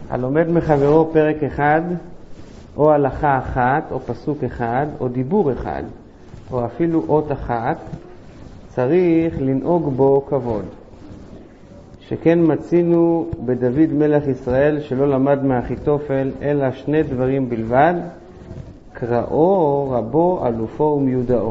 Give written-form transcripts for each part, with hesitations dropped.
הלומד מחברו פרק אחד, או הלכה אחת, או פסוק אחד, או דיבור אחד, או אפילו אות אחת, צריך לנהוג בו כבוד. שכן מצינו בדוד מלך ישראל שלא למד מאחיתופל אלא שני דברים בלבד, קראו, רבו, אלופו ומיודעו.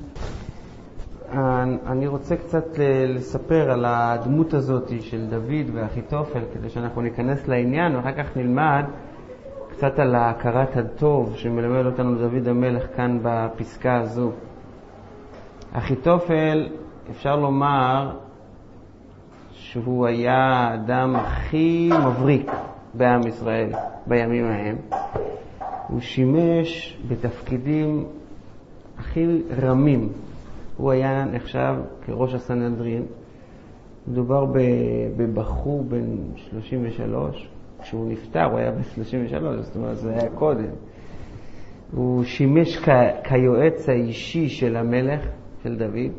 אני רוצה קצת לספר על הדמות הזאת של דוד ואחיתופל כדי שאנחנו ניכנס לעניין, ואחר כך נלמד קצת על הכרת הטוב שמלמד אותנו דוד המלך כאן בפסקה הזו. אחיתופל, אפשר לומר שהוא היה האדם הכי מבריק בעם ישראל בימים ההם. הוא שימש בתפקידים הכי רמים. הוא היה נחשב כראש הסנהדרין. מדובר בבחור בן 33. כשהוא נפטר הוא היה ב-33, זאת אומרת זה היה קודם. הוא שימש כיועץ האישי של המלך, של דוד.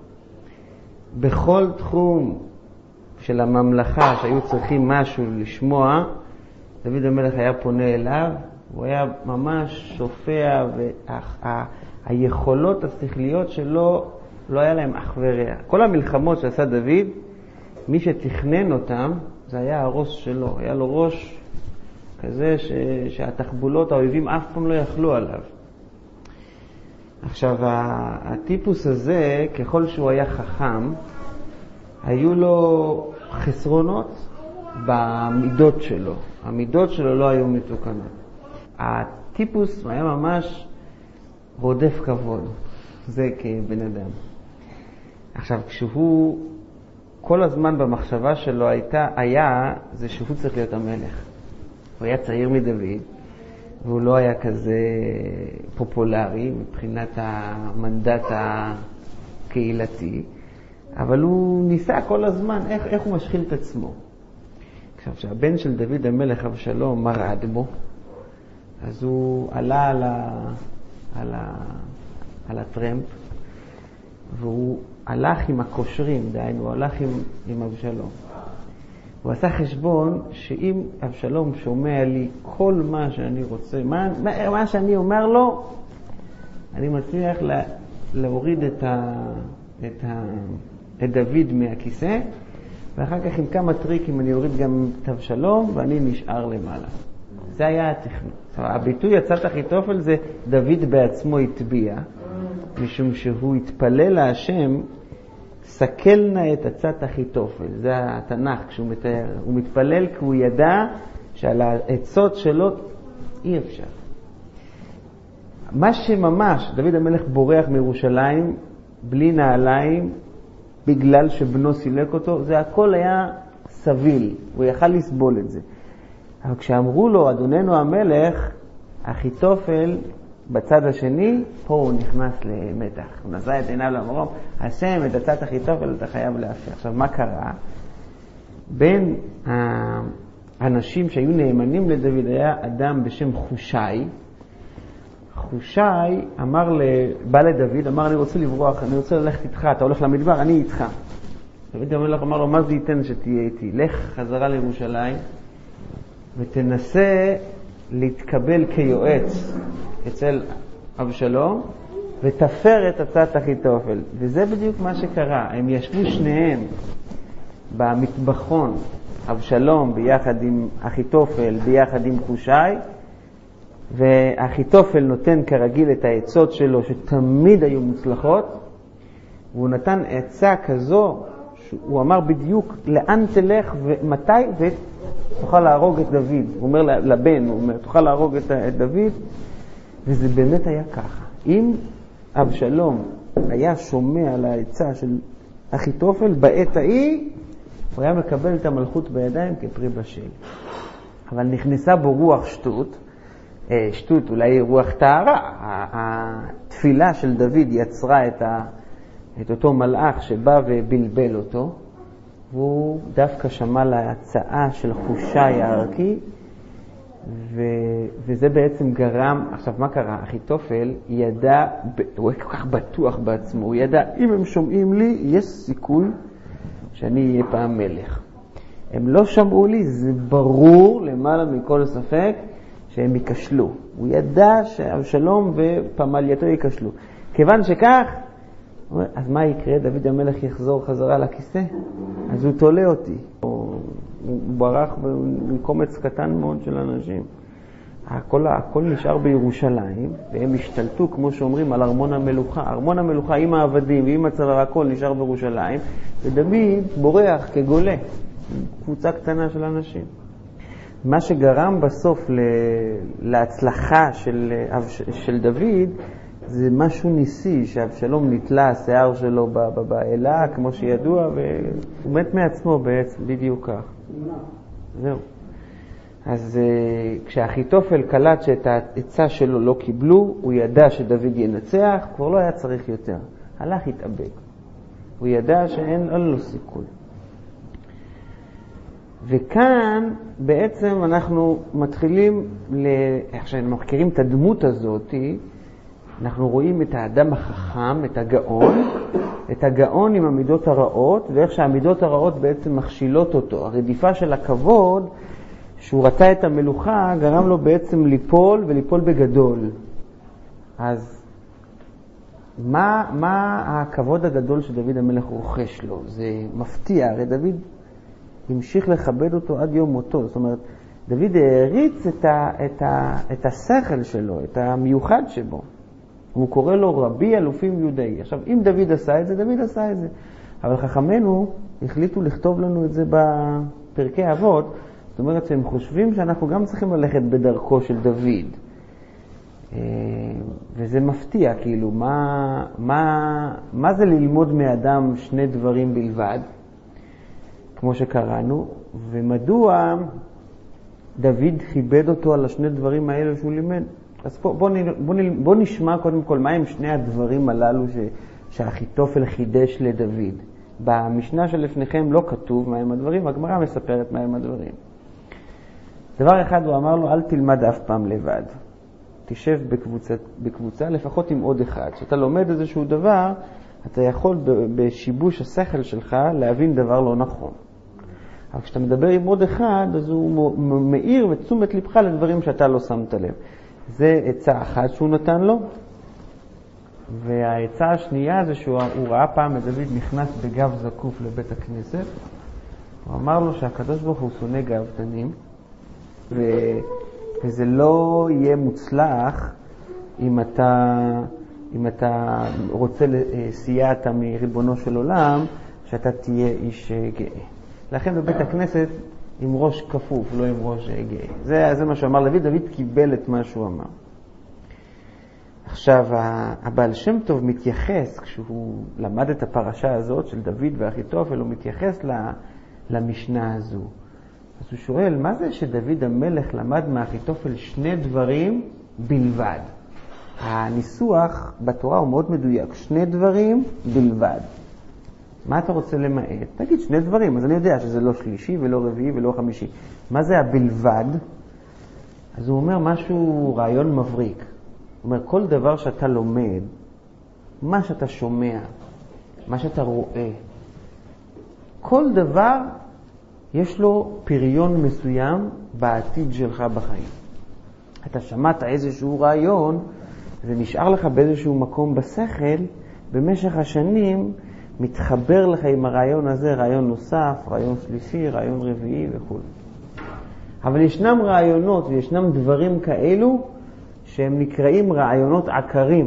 בכל תחום של הממלכה שהיו צריכים משהו לשמוע, דוד המלך היה פונה אליו. הוא היה ממש שופע, והיכולות השכליות שלו לא היה להם אח ורע. כל המלחמות שעשה דוד, מי שתכנן אותם, זה היה הראש שלו. היה לו ראש כזה שהתחבולות, האויבים אף פעם לא יכלו עליו. עכשיו, הטיפוס הזה, ככל שהוא היה חכם, היו לו חסרונות במידות שלו. המידות שלו לא היו מתוקנות. הטיפוס היה ממש רודף כבוד. זה כבן אדם. עכשיו, כשהוא כל הזמן במחשבה שלו היה זה שהוא צריך להיות המלך. הוא היה צעיר מדוד, והוא לא היה כזה פופולרי מבחינת המנדט הקהילתי, אבל הוא ניסה כל הזמן איך הוא משחיל את עצמו. עכשיו, שהבן של דוד המלך אבשלום מרד בו, אז הוא עלה על הטרמפ, והוא הלך עם הקושרים, דהיינו, הוא הלך עם אבשלום. הוא עשה חשבון שאם אבשלום שומע לי כל מה שאני רוצה, מה שאני אומר לו, אני מצליח להוריד את דוד מהכיסא, ואחר כך עם כמה טריקים אני אוריד גם את אבשלום, ואני נשאר למעלה. זה היה התכנון. הביטוי עצת אחיתופל זה דוד בעצמו הטביע, משום שהוא התפלל להשם, סקלנה את עצת אחיתופל. זה התנ"ך כשהוא מתאר. הוא מתפלל כי הוא ידע שעל העצות שלו אי אפשר. מה שממש, דוד המלך בורח מירושלים בלי נעליים, בגלל שבנו סילק אותו, זה הכל היה סביל. הוא יכל לסבול את זה. אבל כשאמרו לו, אדוננו המלך, אחיתופל בצד השני, פה הוא נכנס למתח. הוא נשא את עיניו למרום, השם, את עצת אחיתופל אתה חייב להפר. עכשיו, מה קרה? בין האנשים שהיו נאמנים לדוד היה אדם בשם חושי. חושי בא לדוד, אמר, אני רוצה לברוח, אני רוצה ללכת איתך, אתה הולך למדבר, אני איתך. דוד המלך אמר לו, מה זה ייתן שתהיה איתי? לך חזרה לירושלים, ותנסה להתקבל כיועץ אצל אבשלום, ותפר את עצת אחיתופל. וזה בדיוק מה שקרה. הם ישבו שניהם במטבחון, אבשלום ביחד עם אחיתופל, ביחד עם חושי, ואחיתופל נותן כרגיל את העצות שלו שתמיד היו מוצלחות, והוא נתן עצה כזו, הוא אמר בדיוק לאן תלך ומתי, ותוכל להרוג את דוד. הוא אומר לבן, הוא אומר, תוכל להרוג את דוד, וזה באמת היה ככה. אם אבשלום היה שומע על העצה של אחיתופל, בעת ההיא הוא היה מקבל את המלכות בידיים כפרי בשל. אבל נכנסה בו רוח שטות, אולי רוח טהרה. התפילה של דוד יצרה את אותו מלאך שבא ובלבל אותו, והוא דווקא שמע להצעה של חושי הערכי, וזה בעצם גרם. עכשיו, מה קרה? אחיתופל ידע, הוא היה כל כך בטוח בעצמו, הוא ידע, אם הם שומעים לי, יש סיכוי שאני אהיה פעם מלך. הם לא שמעו לי, זה ברור למעלה מכל ספק שהם ייכשלו. הוא ידע שאבשלום ופמלייתו ייכשלו. כיוון שכך, אז מה יקרה? דוד המלך יחזור חזרה לכיסא? אז הוא תולה אותי. הוא ברח בקומץ קטן מאוד של אנשים. הכל נשאר בירושלים, והם השתלטו, כמו שאומרים, על ארמון המלוכה. ארמון המלוכה עם העבדים ועם הצבא, הכל נשאר בירושלים, ודוד בורח כגולה, קבוצה קטנה של אנשים. מה שגרם בסוף להצלחה של דוד, זה משהו ניסי, שאבשלום נתלה השיער שלו באלה, כמו שידוע, והוא מת מעצמו בעצם, בדיוק כך. זהו. אז כשאחיתופל קלט שאת העצה שלו לא קיבלו, הוא ידע שדוד ינצח, כבר לא היה צריך יותר. הלך התאבק. הוא ידע שאין לו סיכוי. וכאן בעצם אנחנו מתחילים, איך שאנחנו מכירים את הדמות הזאת, אנחנו רואים את האדם החכם, את הגאון עם המידות הרעות, ואיך שהמידות הרעות בעצם מכשילות אותו. הרדיפה של הכבוד, שהוא רצה את המלוכה, גרם לו בעצם ליפול וליפול בגדול. אז מה הכבוד הגדול שדוד המלך רוכש לו? זה מפתיע, הרי דוד המשיך לכבד אותו עד יום מותו. זאת אומרת, דוד העריץ את השכל שלו, את המיוחד שבו. הוא קורא לו רבי אלופים יהודאי. עכשיו, אם דוד עשה את זה, דוד עשה את זה. אבל חכמינו החליטו לכתוב לנו את זה בפרקי אבות. זאת אומרת שהם חושבים שאנחנו גם צריכים ללכת בדרכו של דוד. וזה מפתיע, כאילו, מה זה ללמוד מאדם שני דברים בלבד, כמו שקראנו, ומדוע דוד כיבד אותו על השני דברים האלה שהוא לימד. אז בוא נשמע קודם כל מהם שני הדברים הללו שאחיתופל חידש לדוד. במשנה שלפניכם לא כתוב מהם הדברים, הגמרא מספרת מהם הדברים. דבר אחד הוא אמר לו, אל תלמד אף פעם לבד. תשב בקבוצה לפחות עם עוד אחד. כשאתה לומד איזשהו דבר, אתה יכול בשיבוש השכל שלך להבין דבר לא נכון. אבל כשאתה מדבר עם עוד אחד, אז הוא מאיר ותשומת לבך לדברים שאתה לא שמת לב. זה עצה אחת שהוא נתן לו. והעצה השנייה זה שהוא ראה פעם את דוד נכנס בגב זקוף לבית הכנסת. הוא אמר לו שהקדוש ברוך הוא שונא גאוותנים, וזה לא יהיה מוצלח אם אתה רוצה סייעת מריבונו של עולם, שאתה תהיה איש גאה. לכן בבית הכנסת עם ראש כפוף, לא עם ראש גאה. זה מה שאמר דוד. דוד קיבל את מה שהוא אמר. עכשיו, הבעל שם טוב מתייחס, כשהוא למד את הפרשה הזאת של דוד ואחיתופל, הוא מתייחס למשנה הזו. אז הוא שואל, מה זה שדוד המלך למד מאחיתופל שני דברים בלבד? הניסוח בתורה הוא מאוד מדויק, שני דברים בלבד. מה אתה רוצה למעט? תגיד שני דברים, אז אני יודע שזה לא שלישי ולא רביעי ולא חמישי. מה זה הבלבד? אז הוא אומר משהו, רעיון מבריק. הוא אומר, כל דבר שאתה לומד, מה שאתה שומע, מה שאתה רואה, כל דבר יש לו פריון מסוים בעתיד שלך בחיים. אתה שמעת איזשהו רעיון, זה נשאר לך באיזשהו מקום בשכל, במשך השנים מתחבר לך עם הרעיון הזה, רעיון נוסף, רעיון שלישי, רעיון רביעי וכו'. אבל ישנם רעיונות וישנם דברים כאלו שהם נקראים רעיונות עקרים.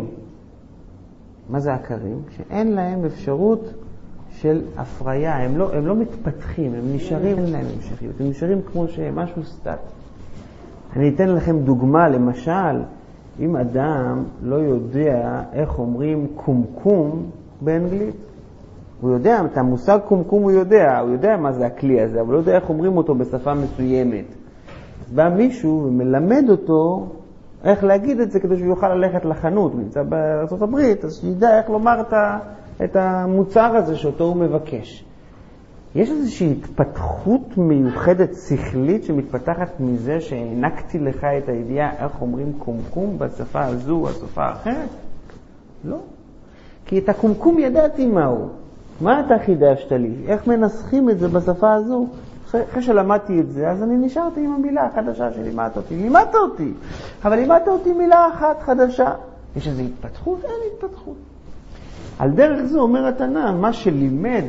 מה זה עקרים? שאין להם אפשרות של הפריה, הם לא מתפתחים, הם נשארים, אין להם המשכיות, הם נשארים כמו שמשהו סטט. אני אתן לכם דוגמה, למשל, אם אדם לא יודע איך אומרים קומקום באנגלית, הוא יודע, את המושג קומקום הוא יודע מה זה הכלי הזה, אבל לא יודע איך אומרים אותו בשפה מסוימת. אז בא מישהו ומלמד אותו איך להגיד את זה כדי שהוא יוכל ללכת לחנות, הוא נמצא בארצות הברית, אז שידע איך לומר את המוצר הזה שאותו הוא מבקש. יש איזושהי התפתחות מיוחדת שכלית שמתפתחת מזה שהענקתי לך את הידיעה איך אומרים קומקום בשפה הזו או השפה האחרת? לא. כי את הקומקום ידעתי מהו. מה אתה חידשת לי? איך מנסחים את זה בשפה הזו? אחרי שלמדתי את זה, אז אני נשארתי עם המילה החדשה שלימדת אותי. לימדת אותי, אבל לימדת אותי מילה אחת חדשה. יש איזו התפתחות? אין התפתחות. על דרך זו אומר התנא, מה שלימד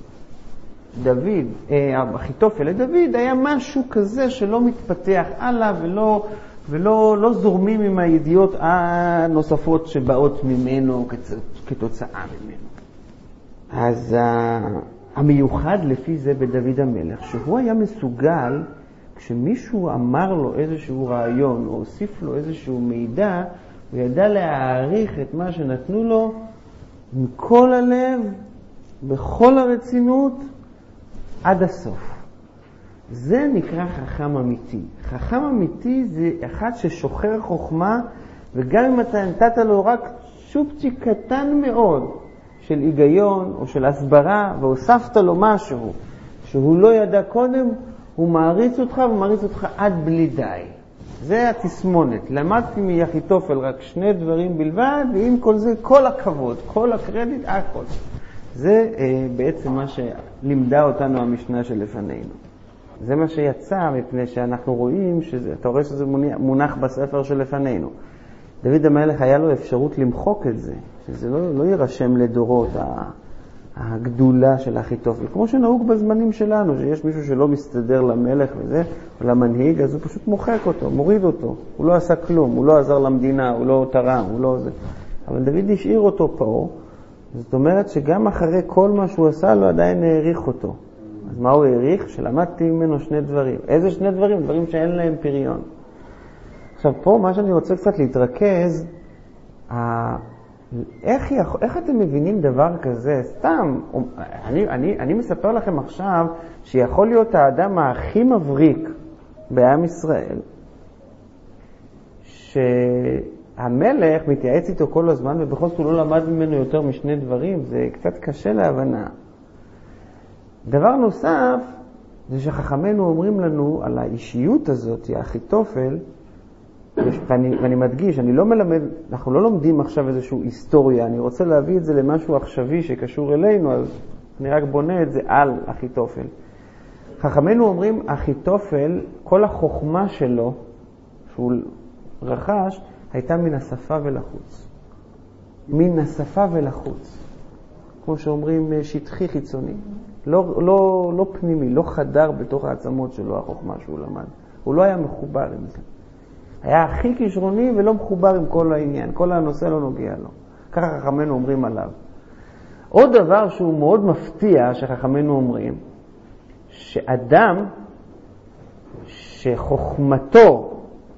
דוד, אחיתופל לדוד, היה משהו כזה שלא מתפתח הלאה ולא זורמים עם הידיעות הנוספות שבאות ממנו כתוצאה ממנו. אז המיוחד לפי זה בדוד המלך, שהוא היה מסוגל, כשמישהו אמר לו איזשהו רעיון או הוסיף לו איזשהו מידע, הוא ידע להעריך את מה שנתנו לו מכל הלב, בכל הרצינות, עד הסוף. זה נקרא חכם אמיתי. חכם אמיתי זה אחד ששוחר חוכמה, וגם אם אתה נתת לו רק שופצ'יק קטן מאוד של היגיון או של הסברה, והוספת לו משהו שהוא לא ידע קודם, הוא מעריץ אותך ומעריץ אותך עד בלי די. זה התסמונת. למדתי מאחיתופל רק 2 דברים בלבד, ועם כל זה כל הכבוד, כל הקרדיט, הכל. זה בעצם מה שלימדה אותנו המשנה שלפנינו. זה מה שיצא מפני שאנחנו רואים, אתה רואה שזה מונח בספר שלפנינו. דוד המלך היה לו אפשרות למחוק את זה, שזה לא יירשם לדורות הגדולה של אחיתופל. כמו שנהוג בזמנים שלנו, שיש מישהו שלא מסתדר למלך וזה, או למנהיג, אז הוא פשוט מוחק אותו, מוריד אותו. הוא לא עשה כלום, הוא לא עזר למדינה, הוא לא תרם, הוא לא זה. אבל דוד השאיר אותו פה, זאת אומרת שגם אחרי כל מה שהוא עשה, לא עדיין העריך אותו. אז מה הוא העריך? שלמדתי ממנו 2 דברים. איזה 2 דברים? דברים שאין להם פריון. עכשיו פה מה שאני רוצה קצת להתרכז, איך אתם מבינים דבר כזה? סתם, אני מספר לכם עכשיו שיכול להיות האדם הכי מבריק בעם ישראל, שהמלך מתייעץ איתו כל הזמן ובכל זאת הוא לא למד ממנו יותר מ2 דברים, זה קצת קשה להבנה. דבר נוסף זה שחכמנו אומרים לנו על האישיות הזאת, אחיתופל, ואני מדגיש, אנחנו לא לומדים עכשיו איזושהי היסטוריה, אני רוצה להביא את זה למשהו עכשווי שקשור אלינו, אז אני רק בונה את זה על אחיתופל. חכמנו אומרים, אחיתופל, כל החוכמה שלו, שהוא רכש, הייתה מן השפה ולחוץ. מן השפה ולחוץ. כמו שאומרים, שטחי חיצוני. לא פנימי, לא חדר בתוך העצמות שלו החוכמה שהוא למד. הוא לא היה מחובר עם זה. היה הכי כישרוני ולא מחובר עם כל העניין. כל הנושא לא נוגע לו. ככה חכמנו אומרים עליו. עוד דבר שהוא מאוד מפתיע שחכמנו אומרים, שאדם שחוכמתו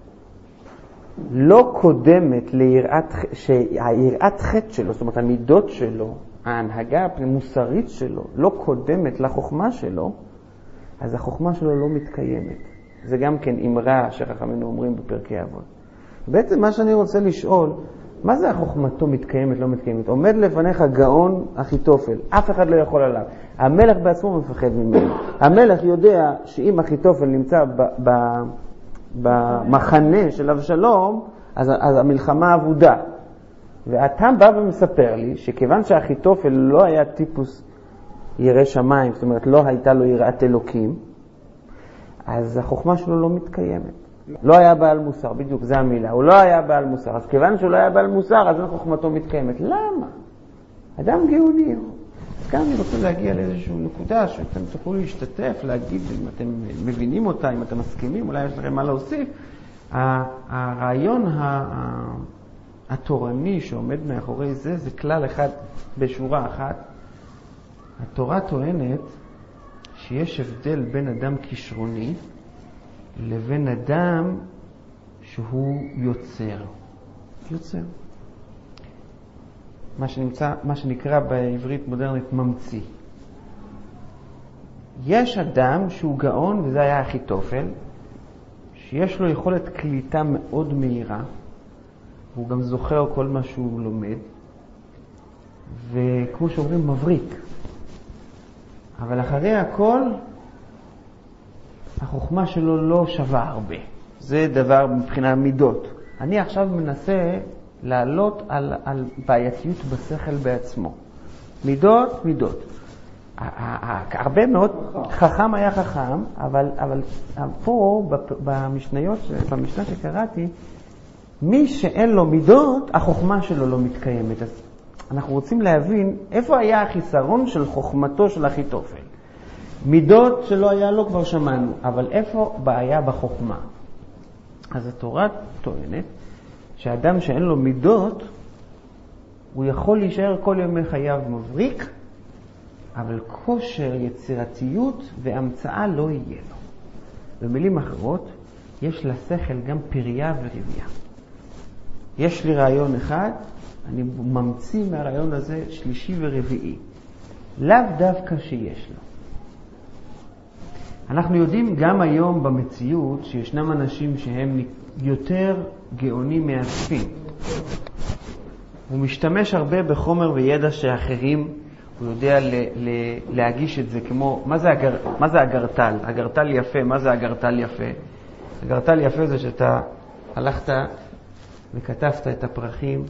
לא קודמת שהיראת חטא שלו, זאת אומרת המידות שלו, ההנהגה המוסרית שלו, לא קודמת לחוכמה שלו, אז החוכמה שלו לא מתקיימת. זה גם כן אמרה שחכמנו אומרים בפרקי אבות. בעצם מה שאני רוצה לשאול, מה זה החוכמתו מתקיימת, לא מתקיימת? עומד לפניך גאון אחיתופל, אף אחד לא יכול עליו. המלך בעצמו מפחד ממנו. המלך יודע שאם אחיתופל נמצא במחנה של אבשלום, אז המלחמה אבודה. ואתה בא ומספר לי שכיוון שאחיתופל לא היה טיפוס ירא שמיים, זאת אומרת לא הייתה לו יראת אלוקים, אז החוכמה שלו לא מתקיימת. לא היה בעל מוסר, בדיוק זה המילה. הוא לא היה בעל מוסר. אז כיוון שהוא לא היה בעל מוסר, אז חוכמתו מתקיימת. למה? אדם גאוני. אז כאן אני רוצה להגיע לאיזושהי נקודה שאתם תוכלו להשתתף, להגיד אם אתם מבינים אותה, אם אתם מסכימים, אולי יש לכם מה להוסיף. הרעיון התורני שעומד מאחורי זה, זה כלל אחד בשורה אחת. התורה טוענת שיש הבדל בין אדם כישרוני לבין אדם שהוא יוצר. מה שנקרא בעברית מודרנית ממציא. יש אדם שהוא גאון, וזה היה אחיתופל, שיש לו יכולת קליטה מאוד מהירה, והוא גם זוכר כל מה שהוא לומד, וכמו שאומרים מבריק. אבל אחרי הכל, החוכמה שלו לא שווה הרבה. זה דבר מבחינת מידות. אני עכשיו מנסה לעלות על בעייתיות בשכל בעצמו. מידות. הרבה מאוד חכם היה חכם, אבל פה במשנה שקראתי, מי שאין לו מידות, החוכמה שלו לא מתקיימת. אז אנחנו רוצים להבין איפה היה החיסרון של חוכמתו של אחיתופל. מידות שלא היה לו כבר שמענו, אבל איפה בעיה בחוכמה? אז התורה טוענת שאדם שאין לו מידות, הוא יכול להישאר כל ימי חייו מבריק, אבל כושר יצירתיות והמצאה לא יהיה לו. במילים אחרות, יש לשכל גם פריה ורבייה. יש לי רעיון אחד, אני ממציא מהרעיון הזה שלישי ורביעי. לאו דווקא שיש לו. אנחנו יודעים גם היום במציאות שישנם אנשים שהם יותר גאונים מאספים. הוא משתמש הרבה בחומר וידע שאחרים, הוא יודע להגיש את זה כמו, מה זה הגרטל? הגרטל יפה, מה זה הגרטל יפה? הגרטל יפה זה שאתה הלכת וכתבת את הפרחים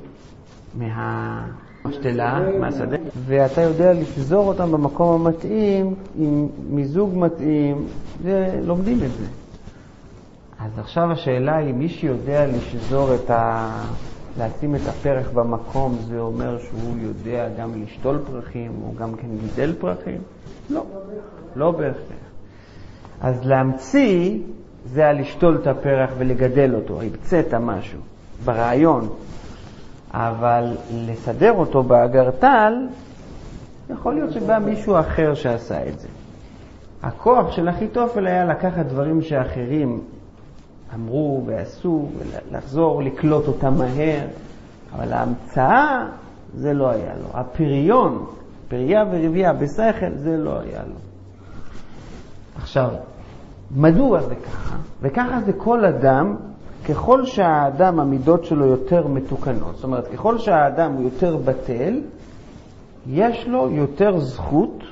מהשתלה, מהשדה, ואתה יודע לשזור אותם במקום המתאים, עם מיזוג מתאים, ולומדים את זה. אז עכשיו השאלה היא, מי שיודע לשזור לשים את הפרח במקום, זה אומר שהוא יודע גם לשתול פרחים, או גם כן גידל פרחים? לא, לא בהכרח. אז להמציא זה לשתול את הפרח ולגדל אותו, המצאת משהו, ברעיון. אבל לסדר אותו באגרטל, יכול להיות שבא מישהו אחר שעשה את זה. הכוח של אחיתופל היה לקחת דברים שאחרים אמרו ועשו, ולחזור, לקלוט אותם מהר, אבל ההמצאה זה לא היה לו. הפריון, פריה ורבייה בשכל, זה לא היה לו. עכשיו, מדוע זה ככה? וככה זה כל אדם, ככל שהאדם המידות שלו יותר מתוקנות, זאת אומרת, ככל שהאדם הוא יותר בטל, יש לו יותר זכות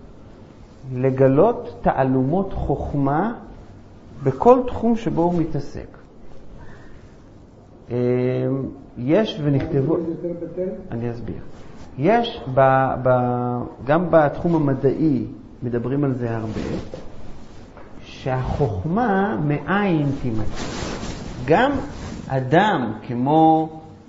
לגלות תעלומות חוכמה בכל תחום שבו הוא מתעסק. יש ונכתבו... אני אסביר. יש גם בתחום המדעי, מדברים על זה הרבה, שהחוכמה מאין תימצא. גם אדם כמו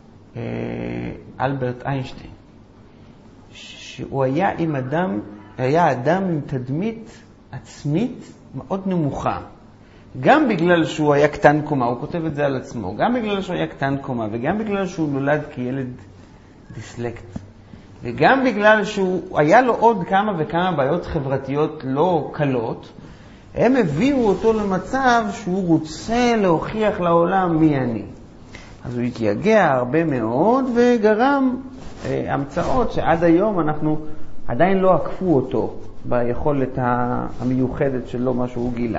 אלברט איינשטיין, שהוא היה אדם עם תדמית עצמית מאוד נמוכה. גם בגלל שהוא היה קטן קומה, הוא כותב את זה על עצמו, גם בגלל שהוא היה קטן קומה, וגם בגלל שהוא נולד כילד דיסלקט, וגם בגלל שהוא היה לו עוד כמה וכמה בעיות חברתיות לא קלות, הם הביאו אותו למצב שהוא רוצה להוכיח לעולם מי אני. אז הוא התייגע הרבה מאוד וגרם המצאות שעד היום אנחנו עדיין לא עקפו אותו ביכולת המיוחדת שלו, מה שהוא גילה.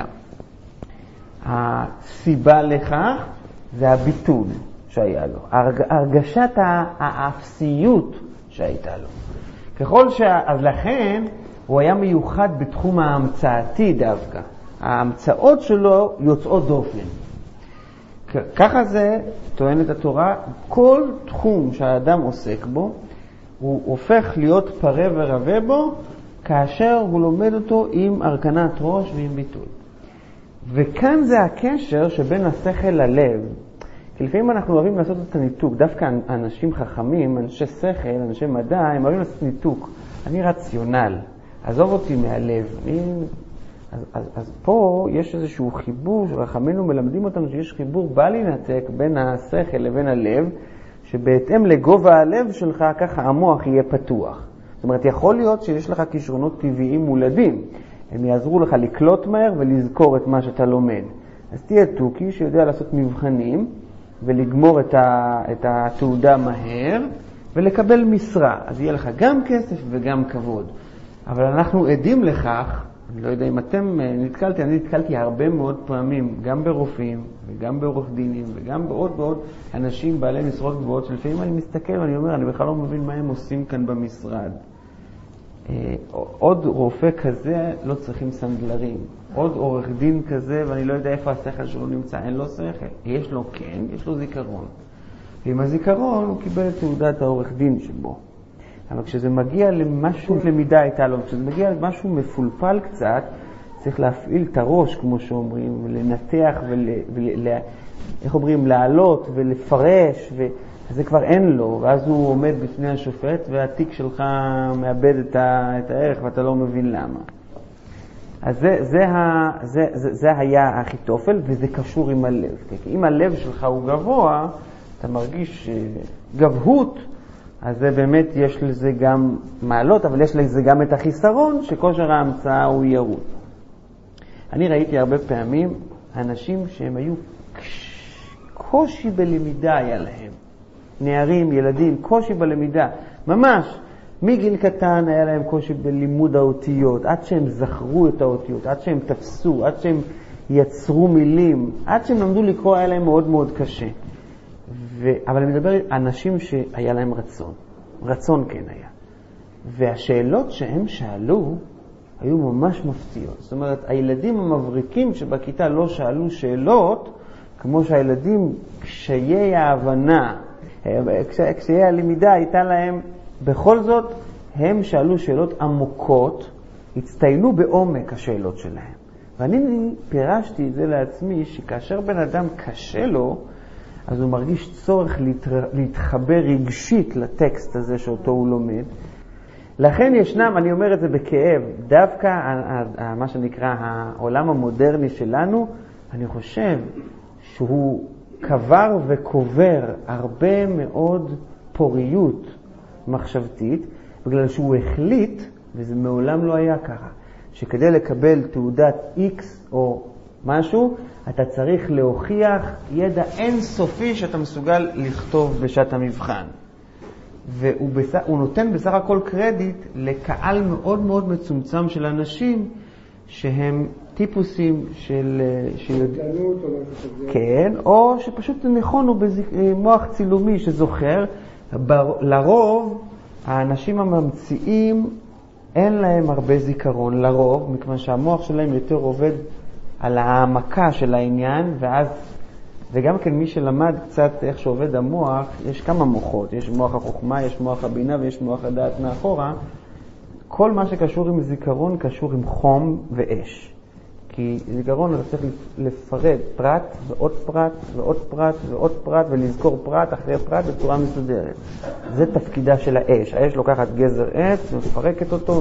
הסיבה לכך זה הביטול שהיה לו, הרגשת האפסיות שהייתה לו. אז לכן הוא היה מיוחד בתחום ההמצאתי דווקא. ההמצאות שלו יוצאות דופן. ככה זה טוענת התורה, כל תחום שהאדם עוסק בו, הוא הופך להיות פרה ורבה בו, כאשר הוא לומד אותו עם הרכנת ראש ועם ביטול. וכאן זה הקשר שבין השכל ללב. כי לפעמים אנחנו אוהבים לעשות את הניתוק, דווקא אנשים חכמים, אנשי שכל, אנשי מדע, הם אוהבים לעשות ניתוק. אני רציונל, עזוב אותי מהלב. אז פה יש איזשהו חיבור, שרחמנו מלמדים אותנו שיש חיבור בל ינתק בין השכל לבין הלב, שבהתאם לגובה הלב שלך, ככה המוח יהיה פתוח. זאת אומרת, יכול להיות שיש לך כישרונות טבעיים מולדים. הם יעזרו לך לקלוט מהר ולזכור את מה שאתה לומד. אז תהיה תוקי שיודע לעשות מבחנים ולגמור את התעודה מהר ולקבל משרה. אז יהיה לך גם כסף וגם כבוד. אבל אנחנו עדים לכך, אני לא יודע אם אתם נתקלתי, אני נתקלתי הרבה מאוד פעמים, גם ברופאים וגם בעורך דינים וגם בעוד ועוד אנשים בעלי משרות גבוהות, שלפעמים אני מסתכל ואני אומר, אני בכלל לא מבין מה הם עושים כאן במשרד. עוד רופא כזה לא צריכים סנדלרים, עוד עורך דין כזה ואני לא יודע איפה השכל שלו נמצא, אין לו שכל, יש לו כן, יש לו זיכרון, ועם הזיכרון הוא קיבל את תעודת העורך דין שבו. אבל כשזה מגיע למשהו למידה הייתה לו, כשזה מגיע למשהו מפולפל קצת, צריך להפעיל את הראש, כמו שאומרים, לנתח איך אומרים, לעלות ולפרש, וזה כבר אין לו, ואז הוא עומד בפני השופט, והתיק שלך מאבד את הערך, ואתה לא מבין למה. אז זה היה אחיתופל, וזה קשור עם הלב. כי אם הלב שלך הוא גבוה, אתה מרגיש גבהות, אז זה באמת יש לזה גם מעלות, אבל יש לזה גם את החיסרון, שכושר ההמצאה הוא ירוד. אני ראיתי הרבה פעמים אנשים שהם היו קושי בלמידה היה להם. נערים, ילדים, קושי בלמידה. ממש, מגיל קטן היה להם קושי בלימוד האותיות, עד שהם זכרו את האותיות, עד שהם תפסו, עד שהם יצרו מילים, עד שהם למדו לקרוא היה להם מאוד מאוד קשה. אבל אני מדבר על אנשים שהיה להם רצון. רצון כן היה. והשאלות שהם שאלו היו ממש מפתיעות. זאת אומרת, הילדים המבריקים שבכיתה לא שאלו שאלות, כמו שהילדים קשיי ההבנה, קשיי הלמידה הייתה להם, בכל זאת הם שאלו שאלות עמוקות, הצטיינו בעומק השאלות שלהם. ואני פירשתי את זה לעצמי, שכאשר בן אדם קשה לו, אז הוא מרגיש צורך להתחבר רגשית לטקסט הזה שאותו הוא לומד. לכן ישנם, אני אומר את זה בכאב, דווקא מה שנקרא העולם המודרני שלנו, אני חושב שהוא קבר וקובר הרבה מאוד פוריות מחשבתית, בגלל שהוא החליט, וזה מעולם לא היה ככה, שכדי לקבל תעודת X או משהו, אתה צריך להוכיח ידע אינסופי שאתה מסוגל לכתוב בשעת המבחן. והוא נותן בסך הכל קרדיט לקהל מאוד מאוד מצומצם של אנשים שהם טיפוסים של גנות או לא כן, או שפשוט נכונו במוח צילומי שזוכר. לרוב האנשים הממציאים אין להם הרבה זיכרון, לרוב, מכיוון שהמוח שלהם יותר עובד על העמקה של העניין, וגם כן מי שלמד קצת איך שעובד המוח, יש כמה מוחות, יש מוח החוכמה, יש מוח הבינה ויש מוח הדעת מאחורה. כל מה שקשור עם זיכרון קשור עם חום ואש. כי זיכרון אתה צריך לפרט פרט ועוד פרט ועוד פרט ועוד פרט, ולזכור פרט אחרי פרט בצורה מסודרת. זה תפקידה של האש. האש לוקחת גזר עץ ומפרקת אותו,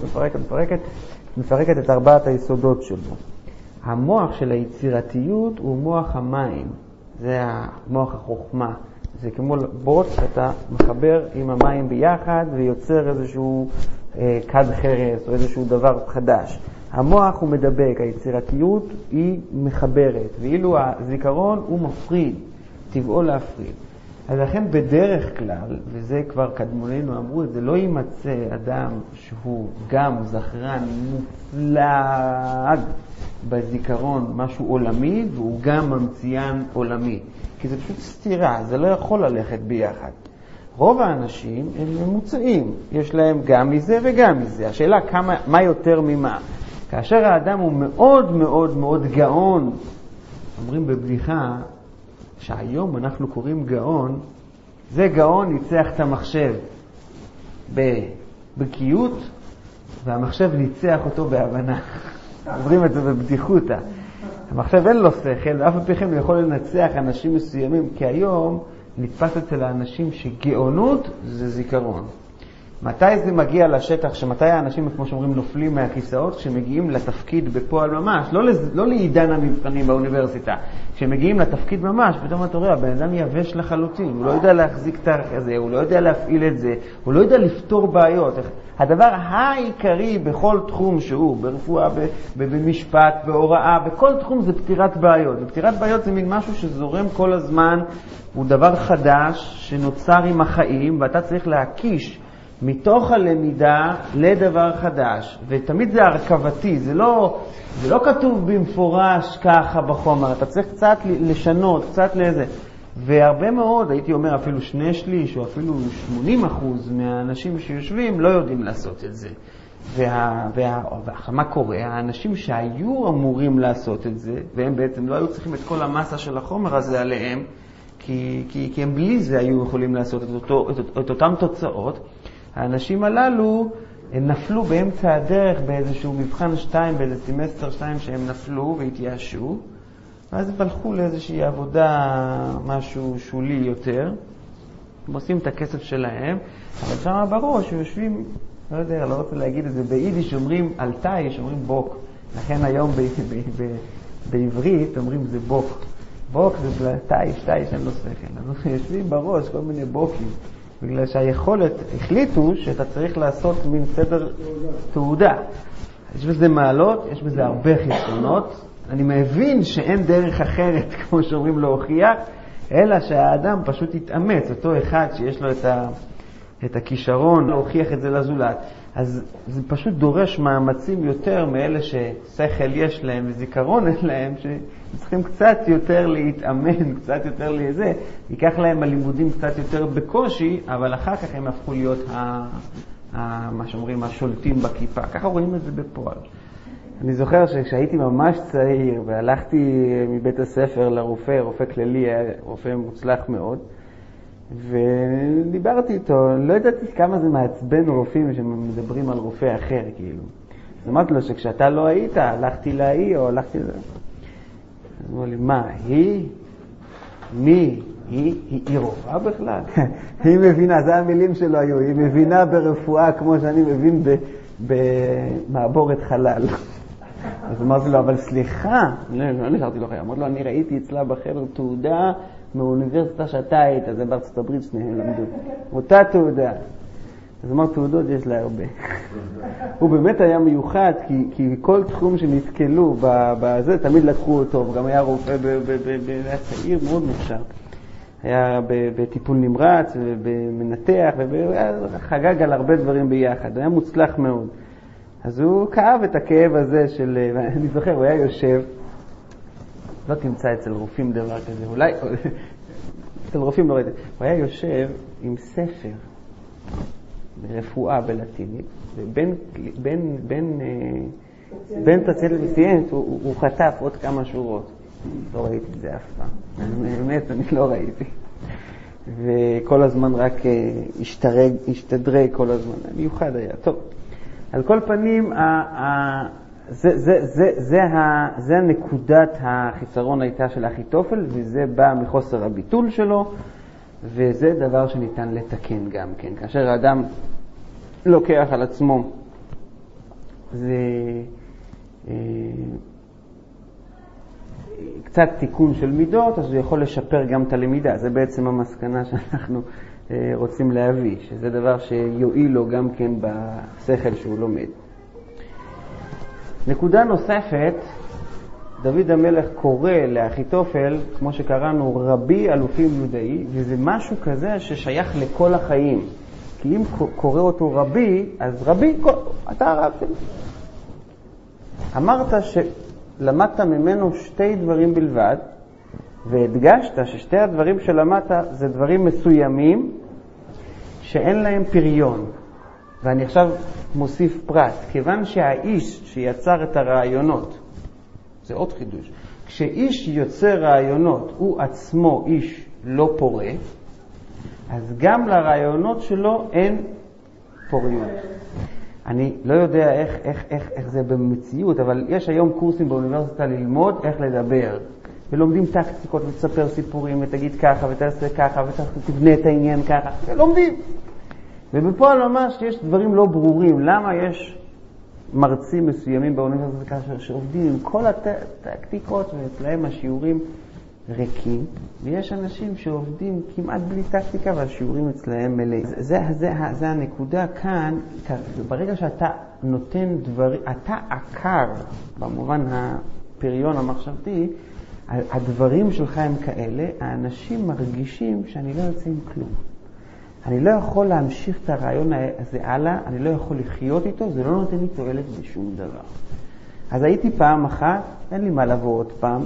מפרקת את ארבעת היסודות שלו. המוח של היצירתיות הוא מוח המים. זה המוח החוכמה. זה כמו בוט שאתה מחבר עם המים ביחד ויוצר איזשהו כד חרס או איזשהו דבר חדש. המוח הוא מדבק, היצירתיות היא מחברת, ואילו הזיכרון הוא מפריד, טבעו להפריד. אז לכן בדרך כלל, וזה כבר קדמוננו אמרו, זה לא יימצא אדם שהוא גם זכרן מופלג בזיכרון משהו עולמי, והוא גם ממציאן עולמי. כי זה פשוט סתירה, זה לא יכול ללכת ביחד. רוב האנשים הם ממוצעים, יש להם גם מזה וגם מזה. השאלה מה יותר ממה. כאשר האדם הוא מאוד מאוד מאוד גאון, אומרים בבדיחה שהיום אנחנו קוראים גאון, זה גאון ניצח את המחשב בבקיאות, והמחשב ניצח אותו בהבנה. אומרים את זה בבדיחותה. המחשב אין לו שכל, ואף על פי כן הוא יכול לנצח אנשים מסוימים, כי היום נתפס אצל האנשים שגאונות זה זיכרון. מתי זה מגיע לשטח, שמתי האנשים, כמו שאומרים, נופלים מהכיסאות, כשמגיעים לתפקיד בפועל ממש, לא לעידן המבחנים באוניברסיטה, כשמגיעים לתפקיד ממש, פתאום אתה רואה, הבן אדם יבש לחלוטין, הוא לא יודע להחזיק את הזה, הוא לא יודע להפעיל את זה, הוא לא יודע לפתור בעיות. הדבר העיקרי בכל תחום שהוא, ברפואה, במשפט, בהוראה, בכל תחום זה פתירת בעיות. ופתירת בעיות זה מין משהו שזורם כל הזמן, הוא דבר חדש שנוצר עם החיים, ואתה צריך להקיש מתוך הלמידה לדבר חדש, ותמיד זה הרכבתי, זה לא כתוב במפורש ככה בחומר, אתה צריך קצת לשנות, קצת לזה. והרבה מאוד, הייתי אומר אפילו 2/3 או אפילו 80% מהאנשים שיושבים לא יודעים לעשות את זה. מה קורה? האנשים שהיו אמורים לעשות את זה, והם בעצם לא היו צריכים את כל המסה של החומר הזה עליהם, כי הם בלי זה היו יכולים לעשות את אותם תוצאות, האנשים הללו הם נפלו באמצע הדרך באיזשהו מבחן 2, באיזה סמסטר 2 שהם נפלו והתייאשו, ואז הם הלכו לאיזושהי עבודה, משהו שולי יותר, הם עושים את הכסף שלהם, אבל שם בראש יושבים, לא יודע, לא רוצה להגיד את זה, ביידיש אומרים על תאי, אומרים בוק, לכן היום בעברית אומרים זה בוק. בוק זה תאי, שתאי שאין לו שכל. אז יושבים בראש כל מיני בוקים, בגלל שהיכולת, החליטו שאתה צריך לעשות מין סדר תעודה. יש בזה מעלות, יש בזה הרבה חסרונות. אני מבין שאין דרך אחרת, כמו שאומרים להוכיח, אלא שהאדם פשוט יתאמץ, אותו אחד שיש לו את הכישרון להוכיח את זה לזולת. אז זה פשוט דורש מאמצים יותר מאלה ששכל יש להם וזיכרון אין להם, שצריכים קצת יותר להתאמן, קצת יותר לזה. ייקח להם הלימודים קצת יותר בקושי, אבל אחר כך הם הפכו להיות מה שאומרים, השולטים בכיפה. ככה רואים את זה בפועל. אני זוכר שכשהייתי ממש צעיר והלכתי מבית הספר לרופא, רופא כללי, היה רופא מוצלח מאוד, ודיברתי איתו, לא ידעתי כמה זה מעצבן רופאים שמדברים על רופא אחר, כאילו. אז אמרתי לו שכשאתה לא היית, הלכתי להיא או הלכתי לזה. אז אמרו לי, מה, היא? מי? היא רופאה בכלל? היא מבינה, זה המילים שלו היו, היא מבינה ברפואה כמו שאני מבין במעבורת חלל. אז אמרתי לו, אבל סליחה, לא נשארתי לו חיים, אמרתי לו, אני ראיתי אצלה בחדר תעודה מאוניברסיטה שאתה היית, זה בארצות הברית שניהם למדו. אותה תעודה. אז אמר, תעודות יש לה הרבה. הוא באמת היה מיוחד, כי כל תחום שנתקלו בזה, תמיד לקחו אותו, וגם היה רופא בצעיר מאוד מוכשר. היה בטיפול נמרץ ובמנתח, וחגג על הרבה דברים ביחד. היה מוצלח מאוד. אז הוא כאב את הכאב הזה של, אני זוכר, הוא היה יושב, לא תמצא אצל רופאים דבר כזה, אולי, אצל רופאים לא ראיתי, הוא היה יושב עם ספר ברפואה בלטינית, ובין תצל וסיימת הוא חטף עוד כמה שורות. לא ראיתי את זה אף פעם, באמת אני לא ראיתי. וכל הזמן רק השתדרג כל הזמן, מיוחד היה. טוב, על כל פנים, זה הנקודת החיסרון הייתה של אחיתופל, וזה בא מחוסר הביטול שלו, וזה דבר שניתן לתקן גם כן. כאשר האדם לוקח על עצמו, זה קצת תיקון של מידות, אז הוא יכול לשפר גם את הלמידה. זה בעצם המסקנה שאנחנו רוצים להביא, שזה דבר שיועיל לו גם כן בשכל שהוא לומד. נקודה נוספת, דוד המלך קורא לאחיתופל, כמו שקראנו, רבי אלופים יהודאי, וזה משהו כזה ששייך לכל החיים. כי אם קורא אותו רבי, אז רבי, אתה רב. אמרת שלמדת ממנו שתי דברים בלבד, והדגשת ששתי הדברים שלמדת זה דברים מסוימים שאין להם פריון. ואני עכשיו מוסיף פרט, כיוון שהאיש שיצר את הרעיונות, זה עוד חידוש, כשאיש יוצר רעיונות הוא עצמו איש לא פורה, אז גם לרעיונות שלו אין פוריות. אני לא יודע איך זה במציאות, אבל יש היום קורסים באוניברסיטה ללמוד איך לדבר. ולומדים טקטיקות ותספר סיפורים ותגיד ככה ותעשה ככה ותבנה את העניין ככה. לומדים. ובפועל ממש יש דברים לא ברורים. למה יש מרצים מסוימים באוניברסיטה שעובדים עם כל הטקטיקות ואצלהם השיעורים ריקים, ויש אנשים שעובדים כמעט בלי טקטיקה והשיעורים אצלהם מלאים. זה הנקודה כאן, ברגע שאתה נותן דברים, אתה עקר במובן הפריון המחשבתי, הדברים שלך הם כאלה, האנשים מרגישים שאני לא יוצא עם כלום. אני לא יכול להמשיך את הרעיון הזה הלאה, אני לא יכול לחיות איתו, זה לא נותן לי תועלת בשום דבר. אז הייתי פעם אחת, אין לי מה לבוא עוד פעם,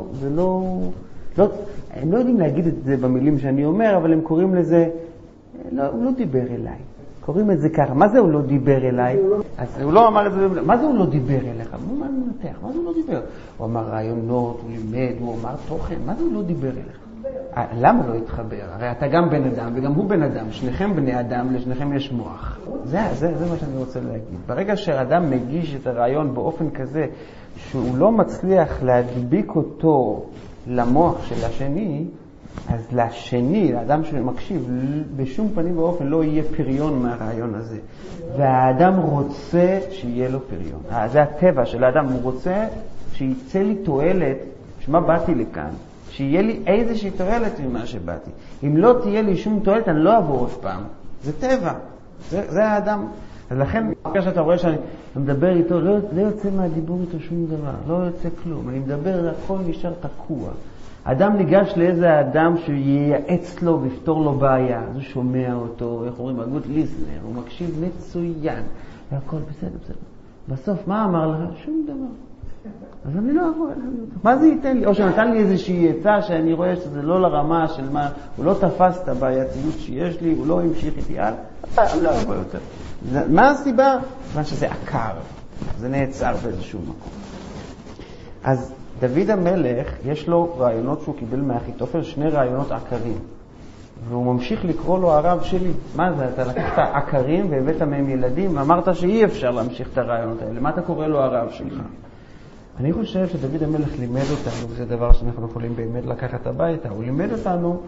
הם לא יודעים להגיד את זה במילים שאני אומר, אבל הם קוראים לזה, הוא לא דיבר אליי. קוראים את זה ככה, מה זה הוא לא דיבר אליי? אז הוא לא אמר את זה, מה זה הוא לא דיבר אליך? מה אני מנתח? מה זה הוא לא דיבר? הוא אמר רעיונות, הוא לימד, הוא אמר תוכן, מה זה הוא לא דיבר אליך? למה לא יתחבר? הרי אתה גם בן אדם וגם הוא בן אדם. שניכם בני אדם, לשניכם יש מוח. זה מה שאני רוצה להגיד. ברגע שאדם מגיש את הרעיון באופן כזה, שהוא לא מצליח להדביק אותו למוח של השני, אז לשני, לאדם שמקשיב, בשום פנים ואופן לא יהיה פריון מהרעיון הזה. והאדם רוצה שיהיה לו פריון. זה הטבע של האדם, הוא רוצה שיצא לי תועלת, שמה באתי לכאן, שיהיה לי איזושהי תועלת ממה שבאתי. אם לא תהיה לי שום תועלת, אני לא אבוא עוד פעם. זה טבע, זה האדם. אז לכן, כשאתה רואה שאני מדבר איתו, לא יוצא מהדיבור איתו שום דבר, לא יוצא כלום. אני מדבר, הכל נשאר תקוע. אדם ניגש לאיזה אדם שייעץ לו ויפתור לו בעיה, אז הוא שומע אותו, איך אומרים, הגות ליסנר, הוא מקשיב מצוין, והכל בסדר. בסוף, מה אמר לך? שום דבר. אז אני לא יכול, מה זה ייתן לי? או שנתן לי איזושהי עצה שאני רואה שזה לא לרמה של מה, הוא לא תפס את הבעייתיות שיש לי, הוא לא המשיך איתי על, אני לא יכול יותר. מה הסיבה? מה שזה עקר, זה נעצר באיזשהו מקום. אז דוד המלך, יש לו רעיונות שהוא קיבל מאחיתופל, 2 רעיונות עקרים. והוא ממשיך לקרוא לו הרב שלי. מה זה? אתה לקחת עקרים והבאת מהם ילדים, ואמרת שאי אפשר להמשיך את הרעיונות האלה. מה אתה קורא לו הרב שלך? אני חושב שדוד המלך לימד אותנו, וזה דבר שאנחנו יכולים באמת לקחת הביתה, הוא לימד אותנו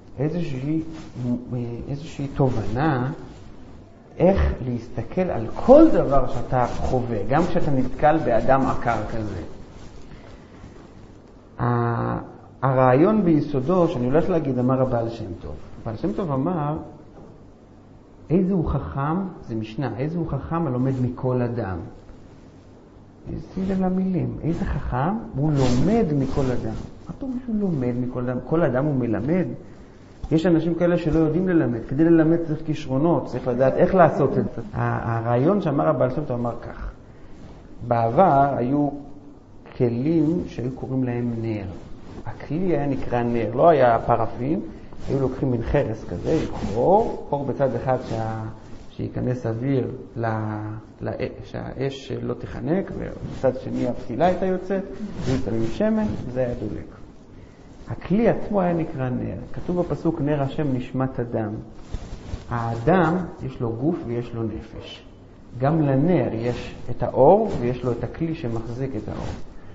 איזושהי תובנה, איך להסתכל על כל דבר שאתה חווה, גם כשאתה נתקל באדם עקר כזה. הרעיון ביסודו, שאני הולך להגיד, אמר הבעל שם טוב. הבעל שם טוב אמר, איזה הוא חכם, זה משנה, איזה הוא חכם הלומד מכל אדם. שים לב למילים, איזה חכם, הוא לומד מכל אדם. מה טוב שהוא לומד מכל אדם? כל אדם הוא מלמד. יש אנשים כאלה שלא יודעים ללמד. כדי ללמד צריך כישרונות, צריך לדעת איך לעשות את זה. הרעיון שאמר הבעל שם טוב אמר כך. בעבר היו כלים שהיו קוראים להם נר. הכלי היה נקרא נר, לא היה פרפין, היו לוקחים מן חרס כזה, חור בצד אחד שיכנס אוויר שהאש לא תחנק, ובצד שני הפתילה הייתה יוצאת, היו תמים שמן, זה היה דולק. הכלי עצמו היה נקרא נר. כתוב בפסוק, נר השם נשמת אדם. האדם יש לו גוף ויש לו נפש. גם לנר יש את האור ויש לו את הכלי שמחזיק את האור.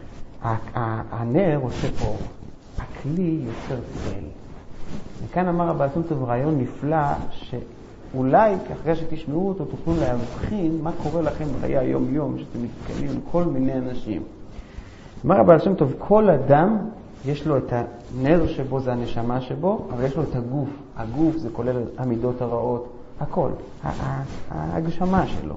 הנר עושה אור, הכלי יוצר צל. וכאן אמר הבעל שם טוב רעיון נפלא, שאולי אחרי שתשמעו אותו תוכלו להבחין מה קורה לכם בחיי היום-יום, שאתם מתקלים עם כל מיני אנשים. אמר הבעל שם טוב, כל אדם יש לו את הנר שבו, זה הנשמה שבו, אבל יש לו את הגוף. הגוף זה כולל המידות הרעות, הכל, ההגשמה שלו.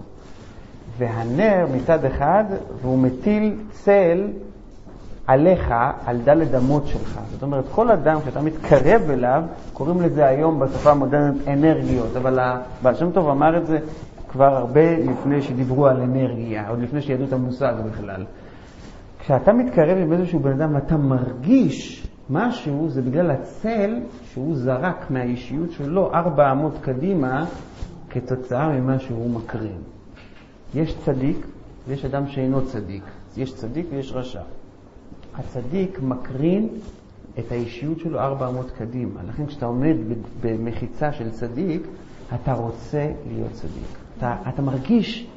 והנר מצד אחד, והוא מטיל צל עליך, על דלת אמות שלך. זאת אומרת, כל אדם שאתה מתקרב אליו, קוראים לזה היום בשפה המודרנית אנרגיות, אבל הבעל שם טוב אמר את זה כבר הרבה לפני שדיברו על אנרגיה, עוד לפני שידעו את המושג בכלל. כשאתה מתקרב עם איזשהו בן אדם ואתה מרגיש משהו, זה בגלל הצל שהוא זרק מהאישיות שלו 4 אמות קדימה, כתוצאה ממה שהוא מקרין. יש צדיק ויש אדם שאינו צדיק. יש צדיק ויש רשע. הצדיק מקרין את האישיות שלו 4 אמות קדימה. לכן כשאתה עומד במחיצה של צדיק, אתה רוצה להיות צדיק. אתה מרגיש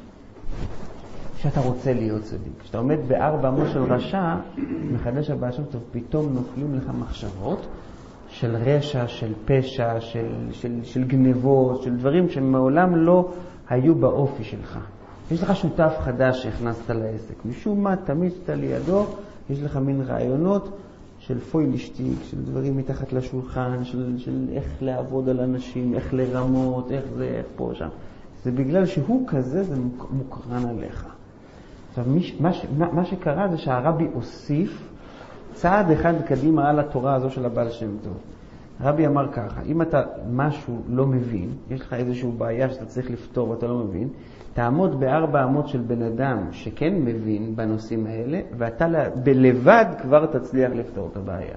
שאתה רוצה להיות צדיק. כשאתה עומד ב4 אמות של רשע, מחדש הבעל שם טוב, פתאום נופלים לך מחשבות של רשע, של פשע, של גנבות, של דברים שמעולם לא היו באופי שלך. יש לך שותף חדש שהכנסת לעסק. משום מה, תמיד אתה לידו, יש לך מין רעיונות של פוי לשתיק, של דברים מתחת לשולחן, של איך לעבוד על אנשים, איך לרמות, איך זה, איך פה, שם. זה בגלל שהוא כזה, זה מוקרן עליך. עכשיו, מה שקרה זה שהרבי הוסיף צעד אחד קדימה על התורה הזו של הבעל שם טוב. הרבי אמר ככה, אם אתה משהו לא מבין, יש לך איזושהי בעיה שאתה צריך לפתור ואתה לא מבין, תעמוד ב4 אמות של בן אדם שכן מבין בנושאים האלה, ואתה בלבד כבר תצליח לפתור את הבעיה.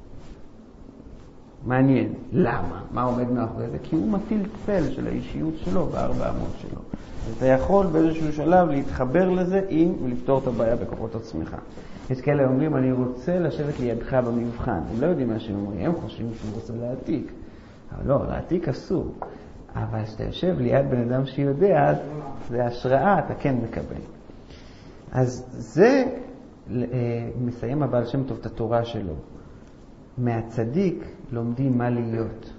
מעניין. למה? מה עומד מאחורי זה? כי הוא מטיל צל של האישיות שלו ב4 אמות שלו. אתה יכול באיזשהו שלב להתחבר לזה ולפתור את הבעיה בכוחות עצמך. יש כאלה אומרים, אני רוצה לשבת לידך במבחן. הם לא יודעים מה שהם אומרים, הם חושבים שהוא רוצה להעתיק. אבל לא, להעתיק אסור. אבל כשאתה יושב ליד בן אדם שיודע, זה השראה, אתה כן מקבל. אז זה מסיים הבעל שם טוב את התורה שלו. מהצדיק לומדים מה להיות.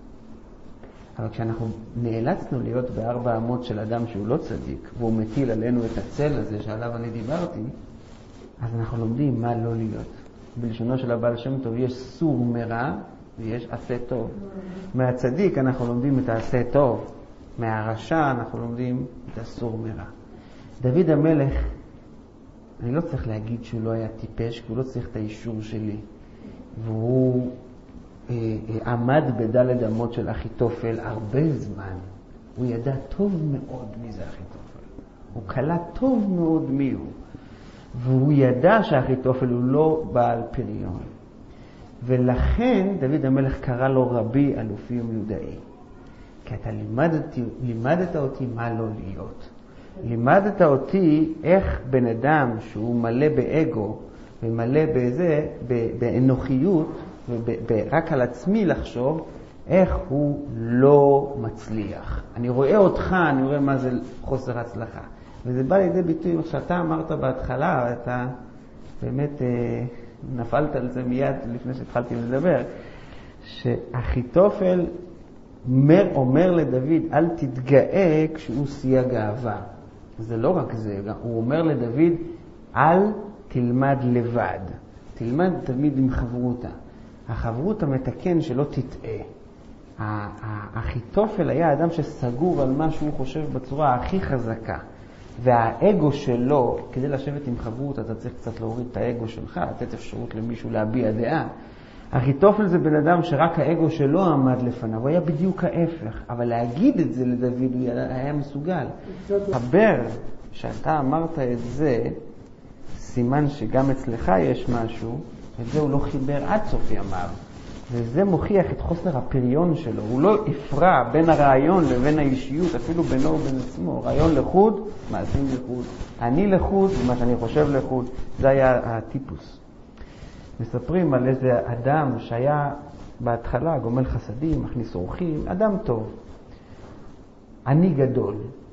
אבל כשאנחנו נאלצנו להיות בארבע אמות של אדם שהוא לא צדיק, והוא מטיל עלינו את הצל הזה שעליו אני דיברתי, אז אנחנו לומדים מה לא להיות. בלשונו של הבעל שם טוב יש סור מרע ויש עשה טוב. מהצדיק אנחנו לומדים את העשה טוב, מהרשע אנחנו לומדים את הסור מרע. דוד המלך, אני לא צריך להגיד שהוא לא היה טיפש, כי הוא לא צריך את האישור שלי. והוא עמד בדלת אמות של אחיתופל הרבה זמן. הוא ידע טוב מאוד מי זה אחיתופל. הוא קלט טוב מאוד מי הוא. והוא ידע שאחיתופל הוא לא בעל פריון. ולכן דוד המלך קרא לו רבי אלופי ומיודעי. כי אתה לימדת אותי מה לא להיות. לימדת אותי איך בן אדם שהוא מלא באגו ומלא באנוכיות ורק על עצמי לחשוב, איך הוא לא מצליח. אני רואה אותך, אני רואה מה זה חוסר הצלחה. וזה בא לידי ביטוי, מה שאתה אמרת בהתחלה, אתה באמת נפלת על זה מיד לפני שהתחלתי לדבר, שאחיתופל אומר לדוד, אל תתגאה כשהוא שיא גאווה. זה לא רק זה, הוא אומר לדוד, אל תלמד לבד. תלמד תמיד עם חברותה. החברותה מתקן שלא תטעה. אחיתופל היה אדם שסגור על מה שהוא חושב בצורה הכי חזקה. והאגו שלו, כדי לשבת עם חברות, אתה צריך קצת להוריד את האגו שלך, לתת אפשרות למישהו להביע דעה. אחיתופל זה בן אדם שרק האגו שלו עמד לפניו, הוא היה בדיוק ההפך. אבל להגיד את זה לדוד, הוא היה מסוגל. חבר, שאתה אמרת את זה, סימן שגם אצלך יש משהו, וזה הוא לא חיבר עד סוף ימיו. וזה מוכיח את חוסר הפריון שלו. הוא לא הפרע בין הרעיון לבין האישיות, אפילו בינו ובין עצמו. רעיון לחוד, מעשים לחוד. אני לחוד, מה שאני חושב לחוד. זה היה הטיפוס. מספרים על איזה אדם שהיה בהתחלה גומל חסדים, מכניס אורחים, אדם טוב. אני גדול.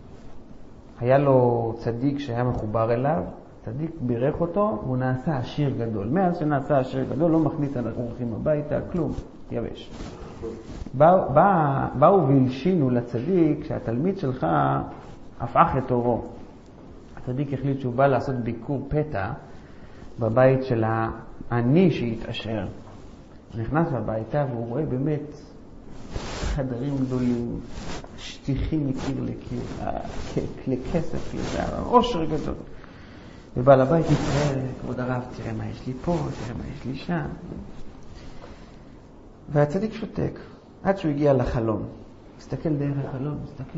היה לו צדיק שהיה מחובר אליו, צדיק בירך אותו, והוא נעשה עשיר גדול. מאז שנעשה עשיר גדול, לא מכניס על אורחים הביתה, כלום, יבש. באו והלשינו לצדיק שהתלמיד שלך הפך את אורו. הצדיק החליט שהוא בא לעשות ביקור פתע בבית של העני שהתעשר. הוא נכנס לביתה והוא רואה באמת חדרים גדולים, שטיחים מקיר לקיר, לכסף, עושר גדול. ובעל הבית מתראה, כבוד הרב, תראה מה יש לי פה, תראה מה יש לי שם. והצדיק שותק, עד שהוא הגיע לחלון. מסתכל דרך החלון, מסתכל.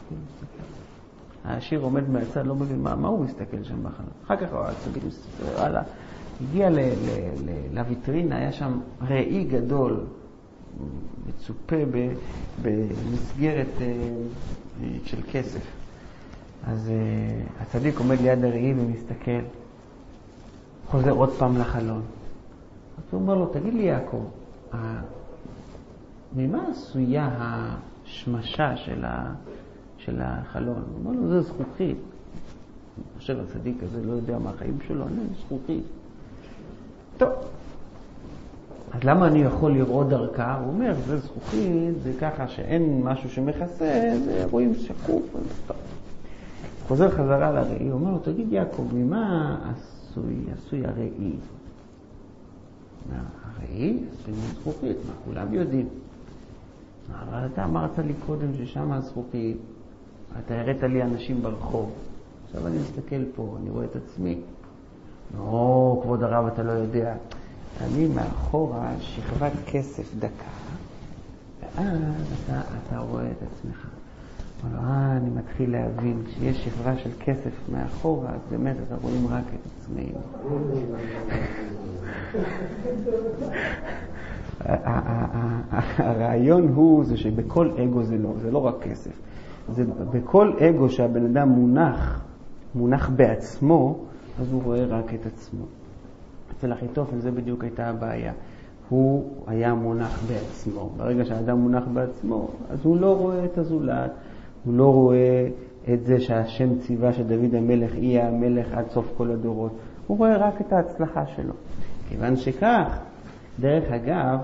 העשיר עומד מהצד, לא מבין מה הוא מסתכל שם בחלון. אחר כך הצדיק מסתכל, הלאה. הגיע לויטרינה, היה שם ראי גדול, מצופה במסגרת של כסף. אז הצדיק עומד ליד הראי ומסתכל, חוזר עוד פעם לחלון. אז הוא אומר לו, תגיד לי יעקב, ממה עשויה השמשה של החלון? הוא אומר לו, זה זכוכית. אני חושב, הצדיק הזה לא יודע מה החיים שלו, אני זכוכית. טוב, אז למה אני יכול לראות דרכה? הוא אומר, זה זכוכית, זה ככה שאין משהו שמכסה, זה רואים שקוף. טוב. חוזר חזרה לראי, הוא אומר לו, תגיד יעקב, ממה עשוי הראי? הראי עשוי מזכוכית, מה כולם יודעים. אבל אתה אמרת לי קודם ששם הזכוכית, אתה הראת לי אנשים ברחוב. עכשיו אני מסתכל פה, אני רואה את עצמי. לא, כבוד הרב, אתה לא יודע. אני מאחורה שכבת כסף דקה, ואז אתה רואה את עצמך. אבל אני מתחיל להבין, כשיש שכבה של כסף מאחורה, אז באמת אתה רואים רק את עצמנו. הרעיון הוא זה שבכל אגו זה לא רק כסף. זה בכל אגו שהבן אדם מונח בעצמו, אז הוא רואה רק את עצמו. אצל אחיתופל זה בדיוק הייתה הבעיה. הוא היה מונח בעצמו. ברגע שהאדם מונח בעצמו, אז הוא לא רואה את הזולת, הוא לא רואה את זה שהשם ציווה שדוד המלך יהיה המלך עד סוף כל הדורות. הוא רואה רק את ההצלחה שלו. כיוון שכך, דרך אגב,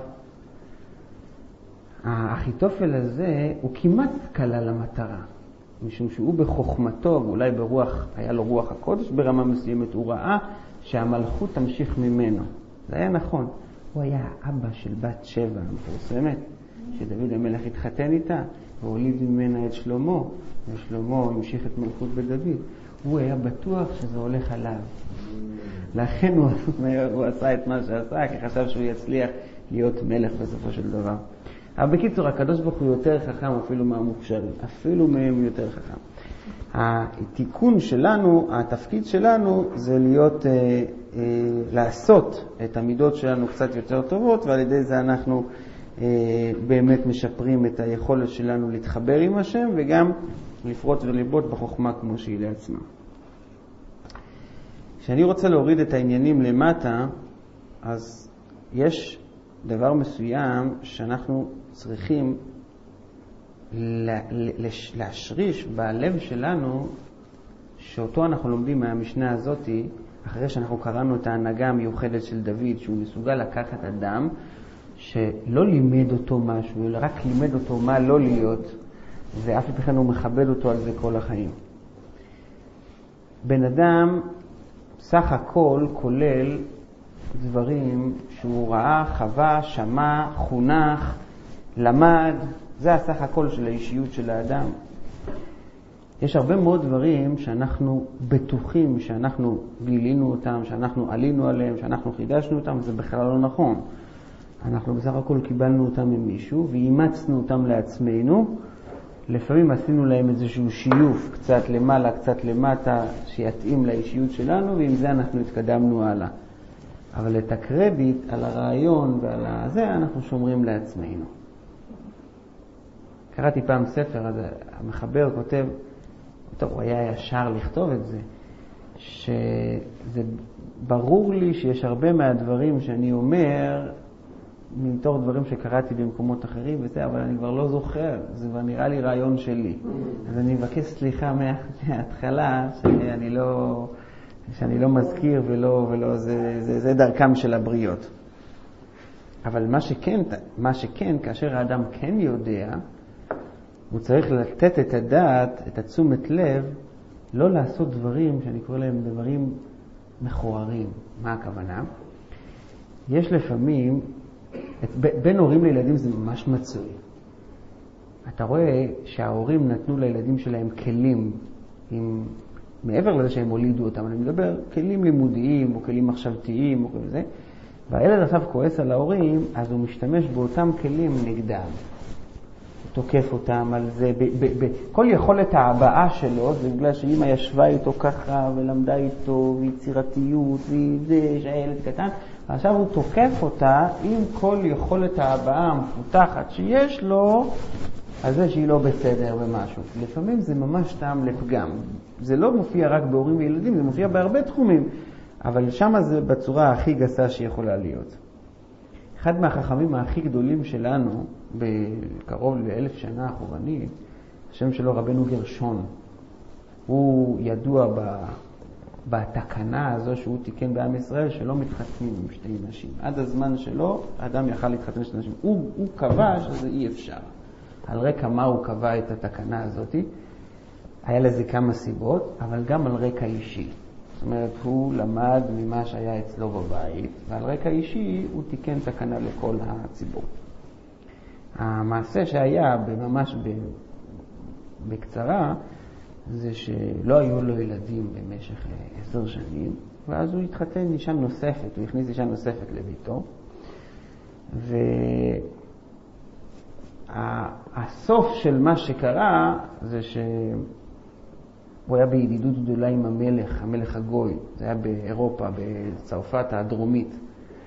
האחיתופל הזה הוא כמעט קלה למטרה. משום שהוא בחוכמתו, ואולי ברוח, היה לו רוח הקודש ברמה מסוימת, הוא ראה שהמלכות תמשיך ממנו. זה היה נכון. הוא היה אבא של בת שבע המפורסמת, שדוד המלך התחתן איתה, והוליד ממנה את שלמה, ושלמה המשיך את מלכות בדוד. הוא היה בטוח שזה הולך עליו. לכן הוא עשה את מה שעשה, כי חשב שהוא יצליח להיות מלך בסופו של דבר. אבל בקיצור, הקדוש ברוך הוא יותר חכם אפילו מהמוכשרים, אפילו מהם יותר חכם. התיקון שלנו, התפקיד שלנו זה להיות, לעשות את המידות שלנו קצת יותר טובות, ועל ידי זה אנחנו באמת משפרים את היכולת שלנו להתחבר עם השם, וגם לפרוט ולבוט בחוכמה כמו שהיא לעצמה. כשאני רוצה להוריד את העניינים למטה, אז יש דבר מסוים שאנחנו צריכים להשריש בלב שלנו, שאותו אנחנו לומדים מהמשנה הזאת, אחרי שאנחנו קראנו את ההנהגה המיוחדת של דוד, שהוא מסוגל לקחת אדם שלא לימד אותו משהו, אלא רק לימד אותו מה לא להיות, ואף אחד הוא מכבד אותו על זה כל החיים. בן אדם סך הכל כולל דברים שהוא ראה, חווה, שמע, חונך, למד, זה הסך הכל של האישיות של האדם. יש הרבה מאוד דברים שאנחנו בטוחים, שאנחנו גילינו אותם, שאנחנו עלינו עליהם, שאנחנו חידשנו אותם, וזה בכלל לא נכון. אנחנו בסך הכל קיבלנו אותם ממישהו, ואימצנו אותם לעצמנו. לפעמים עשינו להם איזשהו שיוף, קצת למעלה, קצת למטה, שיתאים לאישיות שלנו, ועם זה אנחנו התקדמנו הלאה. אבל את הקרדיט על הרעיון ועל זה אנחנו שומרים לעצמנו. קראתי פעם ספר, אז המחבר כותב, טוב, הוא היה ישר לכתוב את זה, שזה ברור לי שיש הרבה מהדברים שאני אומר, מתוך דברים שקראתי במקומות אחרים וזה, אבל אני כבר לא זוכר, זה כבר נראה לי רעיון שלי. אז אני מבקש סליחה מההתחלה, שאני לא מזכיר ולא זה דרכם של הבריות. אבל מה שכן, כאשר האדם כן יודע, הוא צריך לתת את הדעת, את התשומת לב, לא לעשות דברים שאני קורא להם דברים מכוערים. מה הכוונה? יש לפעמים, בין הורים לילדים זה ממש מצוי. אתה רואה שההורים נתנו לילדים שלהם כלים, מעבר לזה שהם הולידו אותם, אני מדבר כלים לימודיים או כלים מחשבתיים או כזה, והילד עכשיו כועס על ההורים, אז הוא משתמש באותם כלים נגדם. הוא תוקף אותם על זה, כל יכולת ההבעה שלו, זה בגלל שאמא ישבה איתו ככה ולמדה איתו ויצירתיות וזה שהילד קטן, ועכשיו הוא תוקף אותה עם כל יכולת ההבעה המפותחת שיש לו, על זה שהיא לא בסדר במשהו. לפעמים זה ממש טעם לפגם. זה לא מופיע רק בהורים וילדים, זה מופיע בהרבה תחומים, אבל שם זה בצורה הכי גסה שיכולה להיות. אחד מהחכמים הכי גדולים שלנו, בקרוב ל1000 שנה אחורנית, השם שלו רבנו גרשון. הוא ידוע בתקנה הזו שהוא תיקן בעם ישראל, שלא מתחתנים עם שתי נשים. עד הזמן שלו, האדם יכל להתחתן עם שתי נשים. הוא קבע שזה אי אפשר. על רקע מה הוא קבע את התקנה הזאת? היה לזה כמה סיבות, אבל גם על רקע אישי. זאת אומרת, הוא למד ממה שהיה אצלו בבית, ועל רקע אישי הוא תיקן תקנה לכל הציבור. המעשה שהיה ממש בקצרה, זה שלא היו לו ילדים במשך 10 שנים, ואז הוא התחתן עם אישה נוספת, הוא הכניס אישה נוספת לביתו, והסוף של מה שקרה זה הוא היה בידידות גדולה עם המלך הגוי, זה היה באירופה, בצרפת הדרומית.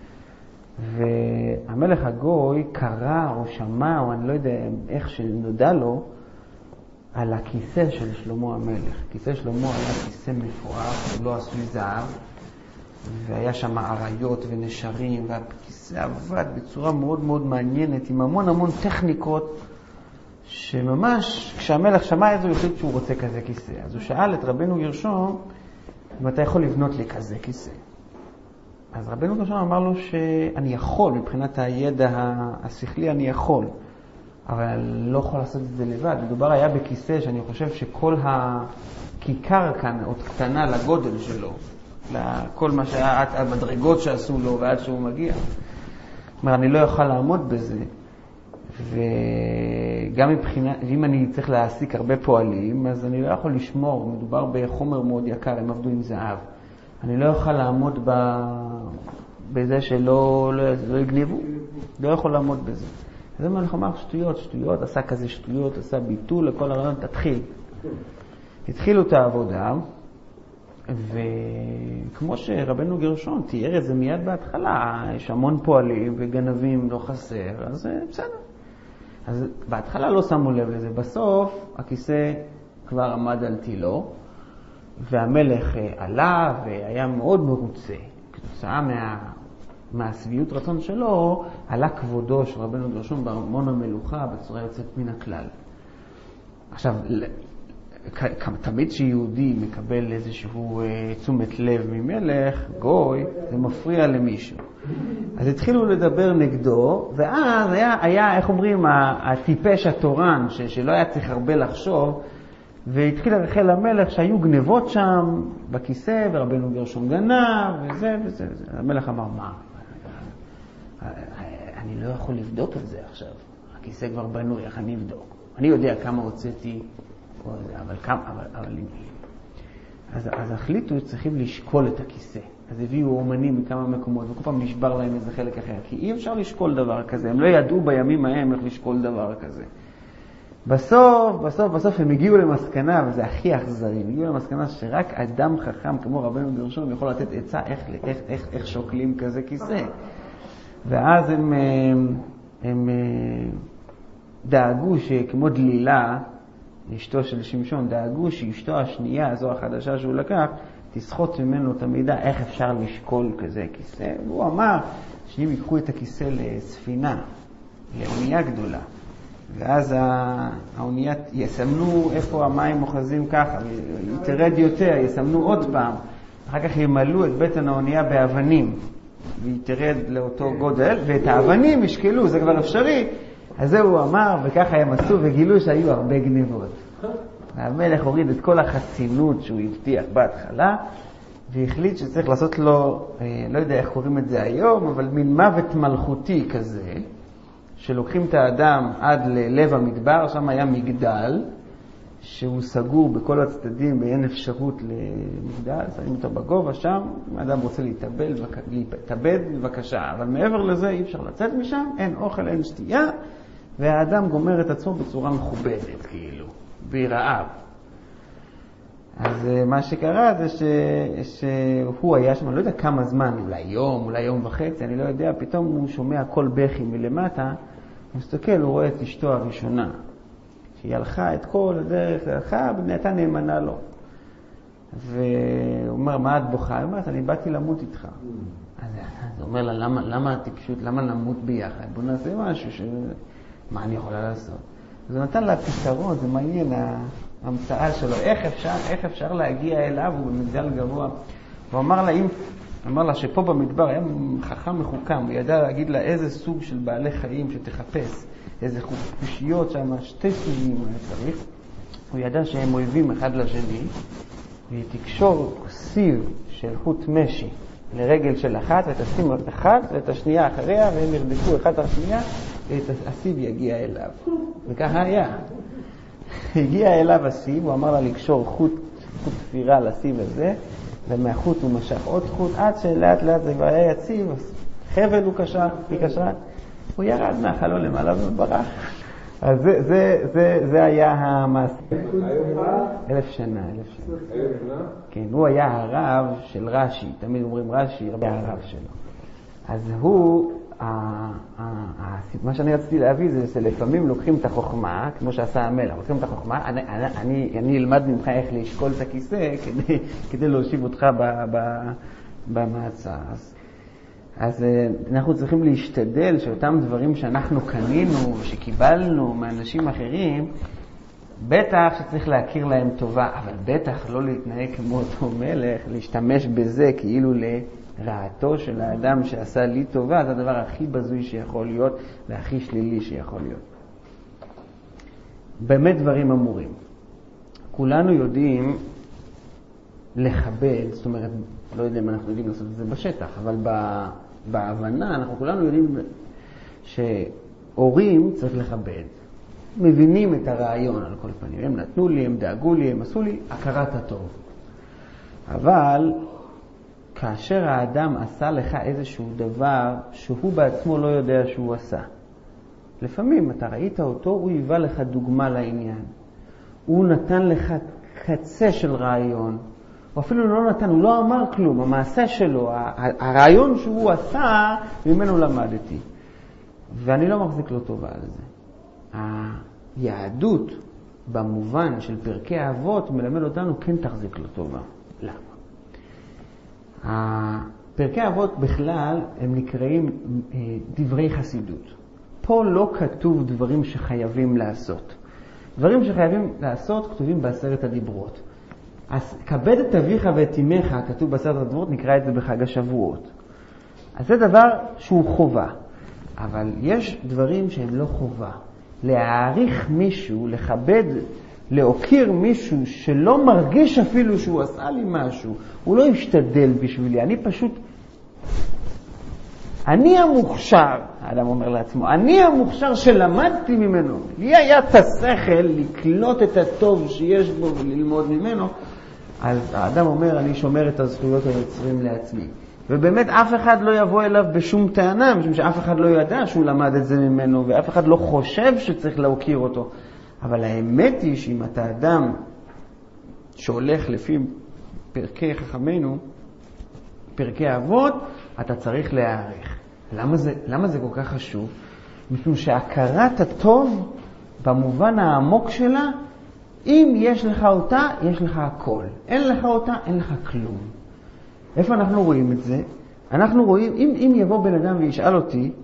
והמלך הגוי קרא או שמע, או אני לא יודע איך שנודע לו, על הכיסא של שלמה המלך. כיסא שלמה היה כיסא מפואר, הוא לא עשוי זהב, והיה שם עריות ונשרים, והכיסא עבד בצורה מאוד מאוד מעניינת, עם המון המון טכניקות, שממש כשהמלך שמע את זה הוא החליט שהוא רוצה כזה כיסא. אז הוא שאל את רבנו גרשום, אם אתה יכול לבנות לי כזה כיסא. אז רבנו גרשום אמר לו שאני יכול, מבחינת הידע השכלי אני יכול, אבל לא יכול לעשות את זה לבד. מדובר היה בכיסא שאני חושב שכל הכיכר כאן עוד קטנה לגודל שלו, לכל מה שהיה, המדרגות שעשו לו ועד שהוא מגיע. זאת אומרת, אני לא יכול לעמוד בזה. וגם מבחינת, אם אני צריך להעסיק הרבה פועלים, אז אני לא יכול לשמור, מדובר בחומר מאוד יקר, הם עבדו עם זהב. אני לא יכול לעמוד בזה שלא יגנבו, לא יכול לעמוד בזה. אז המלך אמר שטויות, עשה כזה שטויות, עשה ביטול לכל הרעיון, תתחיל. התחילו את העבודה, וכמו שרבנו גרשון תיאר את זה מיד בהתחלה, יש המון פועלים וגנבים לא חסר, אז בסדר. אז בהתחלה לא שמו לב לזה, בסוף הכיסא כבר עמד על תילו, והמלך עלה והיה מאוד מרוצה. כתוצאה מהסביעות רצון שלו, עלה כבודו של רבנו גרשום בארמון המלוכה בצורה יוצאת מן הכלל. עכשיו, תמיד שיהודי מקבל איזשהו תשומת לב ממלך, גוי, זה מפריע למישהו. אז התחילו לדבר נגדו, ואז היה איך אומרים, הטיפש התורן, שלא היה צריך הרבה לחשוב, והתחיל לרחל למלך שהיו גנבות שם בכיסא, ורבנו גרשום גנב, וזה. המלך אמר, מה? אני לא יכול לבדוק את זה עכשיו. הכיסא כבר בנוי, איך אני אבדוק? אני יודע כמה הוצאתי, אז החליטו שצריכים לשקול את הכיסא. אז הביאו אומנים מכמה מקומות, וכל פעם נשבר להם איזה חלק אחר, כי אי אפשר לשקול דבר כזה. הם לא ידעו בימים ההם איך לשקול דבר כזה. בסוף הם הגיעו למסקנה, וזה הכי אכזרי, הם הגיעו למסקנה שרק אדם חכם כמו רבנו גרשום יכול לתת עצה איך שוקלים כזה כיסא. ואז הם דאגו שכמו דלילה, אשתו של שמשון, דאגו שאשתו השנייה, זו החדשה שהוא לקח, תסחוט ממנו את המידע איך אפשר לשקול כזה כיסא. והוא אמר שאם ייקחו את הכיסא לספינה, לאונייה גדולה, ואז האונייה יסמנו איפה המים אוחזים ככה, היא תרד יותר, יסמנו עוד פעם, אחר כך ימלאו את בטן האונייה באבנים, והיא תרד לאותו גודל, ואת האבנים ישקלו, זה כבר אפשרי. אז זה הוא אמר, וככה הם עשו וגילו שהיו הרבה גניבות. המלך הוריד את כל החסינות שהוא הבטיח בהתחלה, והחליט שצריך לעשות לו, לא יודע איך קוראים את זה היום, אבל מין מוות מלכותי כזה, שלוקחים את האדם עד ללב המדבר, שם היה מגדל, שהוא סגור בכל הצדדים, באין אפשרות למגדל, שמים אותו בגובה שם, אם האדם רוצה להתאבד, בבקשה, אבל מעבר לזה אי אפשר לצאת משם, אין אוכל, אין שתייה, והאדם גומר את עצמו בצורה מכובדת, כאילו, ברעב. אז מה שקרה זה שהוא היה שם, אני לא יודע כמה זמן, אולי יום וחצי, אני לא יודע, פתאום הוא שומע קול בכי מלמטה, הוא מסתכל, הוא רואה את אשתו הראשונה, שהיא הלכה את כל הדרך, הלכה, ונהייתה נאמנה לו. והוא אומר, מה את בוכה? היא אומרת, אני באתי למות איתך. אז הוא אומר לה, למה הטיפשות, למה נמות ביחד? בוא נעשה משהו מה אני יכולה לעשות? אז הוא נתן לה פתרון, זה מעניין, ההמצאה שלו, איך אפשר להגיע אליו, הוא במגדל גבוה. הוא אמר לה שפה במדבר היה חכם מחוכם, הוא ידע להגיד לה איזה סוג של בעלי חיים שתחפש, איזה חושיות שם, 2 סוגים הוא צריך. הוא ידע שהם אויבים אחד לשני, והיא תקשור סיב של חוט משי לרגל של אחת, ותשים את אחת ואת השנייה אחריה, והם ירדפו אחד השנייה, והסיב יגיע אליו. וככה היה. הגיע אליו הסיב, הוא אמר לה לקשור חוט תפירה לסיב הזה, ומהחוט הוא משך עוד חוט, עד שלאט לאט זה כבר היה יציב, חבל הוא קשר, היא קשרה, הוא ירד מהחלון למעלה וברח. אז זה היה המעשה. 1,000 שנה. כן, הוא היה הרב של רש"י, תמיד אומרים רש"י, היה הרב שלו. אז הוא, מה שאני רציתי להביא זה שלפעמים לוקחים את החוכמה, כמו שעשה המלך, לוקחים את החוכמה, אני אלמד ממך איך לשקול את הכיסא כדי להושיב אותך במעצר. אז אנחנו צריכים להשתדל שאותם דברים שאנחנו קנינו ושקיבלנו מאנשים אחרים, בטח שצריך להכיר להם טובה, אבל בטח לא להתנהג כמו אותו מלך, להשתמש בזה כאילו לרעתו של האדם שעשה לי טובה, זה הדבר הכי בזוי שיכול להיות והכי שלילי שיכול להיות. באמת דברים אמורים. כולנו יודעים לכבד, זאת אומרת, לא יודע אם אנחנו יודעים לעשות את זה בשטח, אבל בהבנה אנחנו כולנו יודעים שהורים צריך לכבד. מבינים את הרעיון על כל פנים. הם נתנו לי, הם דאגו לי, הם עשו לי הכרת הטוב. אבל כאשר האדם עשה לך איזשהו דבר שהוא בעצמו לא יודע שהוא עשה. לפעמים אתה ראית אותו, הוא היווה לך דוגמה לעניין. הוא נתן לך קצה של רעיון. הוא אפילו לא נתן, הוא לא אמר כלום. המעשה שלו, הרעיון שהוא עשה, ממנו למדתי. ואני לא מחזיק לו טובה על זה. היהדות במובן של פרקי האבות מלמד אותנו כן תחזיק לו טובה. למה? פרקי האבות בכלל הם נקראים דברי חסידות. פה לא כתוב דברים שחייבים לעשות. דברים שחייבים לעשות כתובים בעשרת הדיברות. אז כבד את אביך ואת אמך, כתוב בעשרת הדיברות, נקרא את זה בחג השבועות. אז זה דבר שהוא חובה. אבל יש דברים שהם לא חובה. להעריך מישהו, לכבד, להוקיר מישהו שלא מרגיש אפילו שהוא עשה לי משהו, הוא לא ישתדל בשבילי, אני המוכשר, האדם אומר לעצמו, אני המוכשר שלמדתי ממנו, לי היה את השכל לקלוט את הטוב שיש בו וללמוד ממנו, אז האדם אומר, אני שומר את הזכויות היוצרים לעצמי. ובאמת אף אחד לא יבוא אליו בשום טענה, משום שאף אחד לא ידע שהוא למד את זה ממנו, ואף אחד לא חושב שצריך להוקיר אותו. אבל האמת היא שאם אתה אדם שהולך לפי פרקי חכמינו, פרקי אבות, אתה צריך להעריך. למה זה כל כך חשוב? משום שהכרת הטוב, במובן העמוק שלה, אם יש לך אותה, יש לך הכל. אין לך אותה, אין לך כלום. איפה אנחנו רואים את זה? אנחנו רואים, אם יבוא בן אדם וישאל אותי,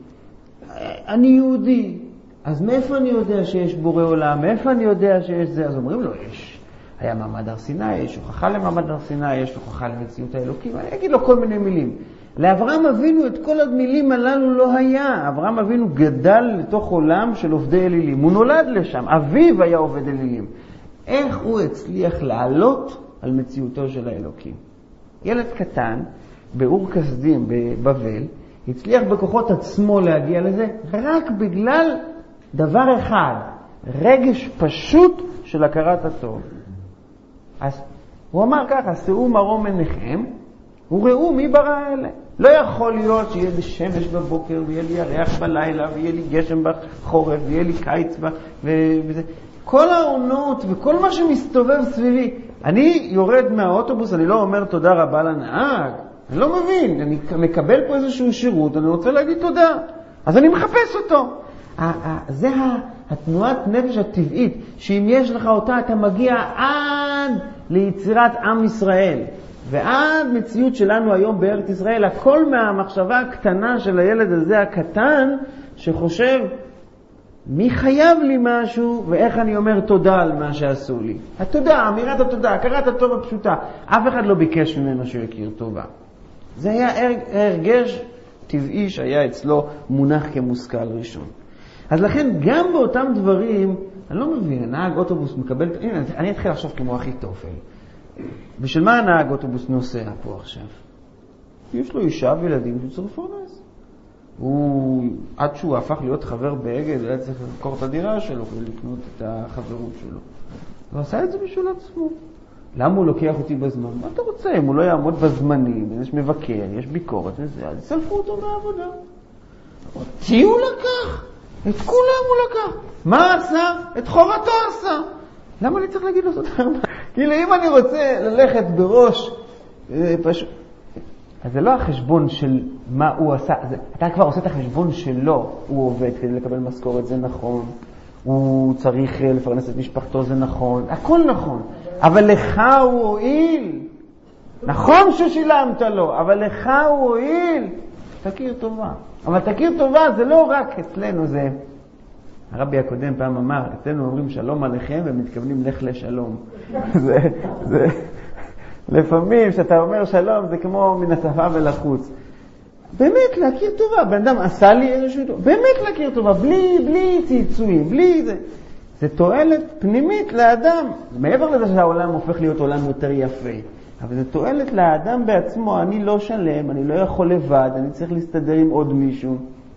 אני יהודי, אז מאיפה אני יודע שיש בורא עולם? מאיפה אני יודע שיש זה? אז אומרים לו, היה מעמד הר סיני, יש הוכחה למעמד הר סיני, יש הוכחה למציאות האלוקים. אני אגיד לו כל מיני מילים. לאברהם אבינו את כל המילים הללו לא היה. אברהם אבינו גדל לתוך עולם של עובדי אלילים. הוא נולד לשם, אביו היה עובד אלילים. איך הוא הצליח לעלות על מציאותו של האלוקים? ילד קטן, באור כסדים בבבל, הצליח בכוחות עצמו להגיע לזה, רק בגלל דבר אחד, רגש פשוט של הכרת הטוב. אז הוא אמר ככה, שאו מרום עיניכם, וראו מי ברא אלה. לא יכול להיות שיהיה לי שמש בבוקר, ויהיה לי ירח בלילה, ויהיה לי גשם בחורף, ויהיה לי קיץ וזה. כל העונות וכל מה שמסתובב סביבי. אני יורד מהאוטובוס, אני לא אומר תודה רבה לנהג. אני לא מבין, אני מקבל פה איזשהו שירות, אני רוצה להגיד תודה. אז אני מחפש אותו. זה התנועת נפש הטבעית, שאם יש לך אותה, אתה מגיע עד ליצירת עם ישראל. ועד מציאות שלנו היום בארץ ישראל, הכל מהמחשבה הקטנה של הילד הזה הקטן, שחושב, מי חייב לי משהו, ואיך אני אומר תודה על מה שעשו לי. התודה, אמירת התודה, הכרת הטוב הפשוטה. אף אחד לא ביקש ממנו שהוא יכיר טובה. זה היה הרגש טבעי שהיה אצלו מונח כמושכל ראשון. אז לכן גם באותם דברים, אני לא מבין, נהג אוטובוס מקבל, הנה, אני אתחיל לחשוב כמו הכי תופל. בשביל מה הנהג אוטובוס נוסע פה עכשיו? יש לו אישה וילדים שצריך לפרנס. עד שהוא הפך להיות חבר באגד, היה צריך לקרוא את הדירה שלו ולקנות את החברות שלו. הוא עשה את זה בשביל עצמו. למה הוא לוקח אותי בזמן? מה אתה רוצה? אם הוא לא יעמוד בזמנים, יש מבקר, יש ביקורת, אז יסלפו אותו מהעבודה. אותי הוא לקח, את כולם הוא לקח. מה עשה? את חובתו עשה. למה אני צריך להגיד לו תודה רבה? כאילו אם אני רוצה ללכת בראש, פשוט... אז זה לא החשבון של מה הוא עשה, אתה כבר עושה את החשבון שלו, הוא עובד כדי לקבל משכורת, זה נכון, הוא צריך לפרנס את משפחתו, זה נכון, הכל נכון, אבל לך הוא הועיל, נכון ששילמת לו, אבל לך הוא הועיל, תכיר טובה. אבל תכיר טובה זה לא רק אצלנו, זה... הרבי הקודם פעם אמר, אצלנו אומרים שלום עליכם ומתכוונים לך לשלום. זה לפעמים שאתה אומר שלום זה כמו מן השפה ולחוץ. באמת להכיר טובה, בן אדם עשה לי איזשהו טובה, באמת להכיר טובה, בלי צייצויים, בלי זה. זה תועלת פנימית לאדם, מעבר לזה שהעולם הופך להיות עולם יותר יפה. אבל זה תועלת לאדם בעצמו, אני לא שלם, אני לא יכול לבד, אני צריך להסתדר עם עוד מישהו.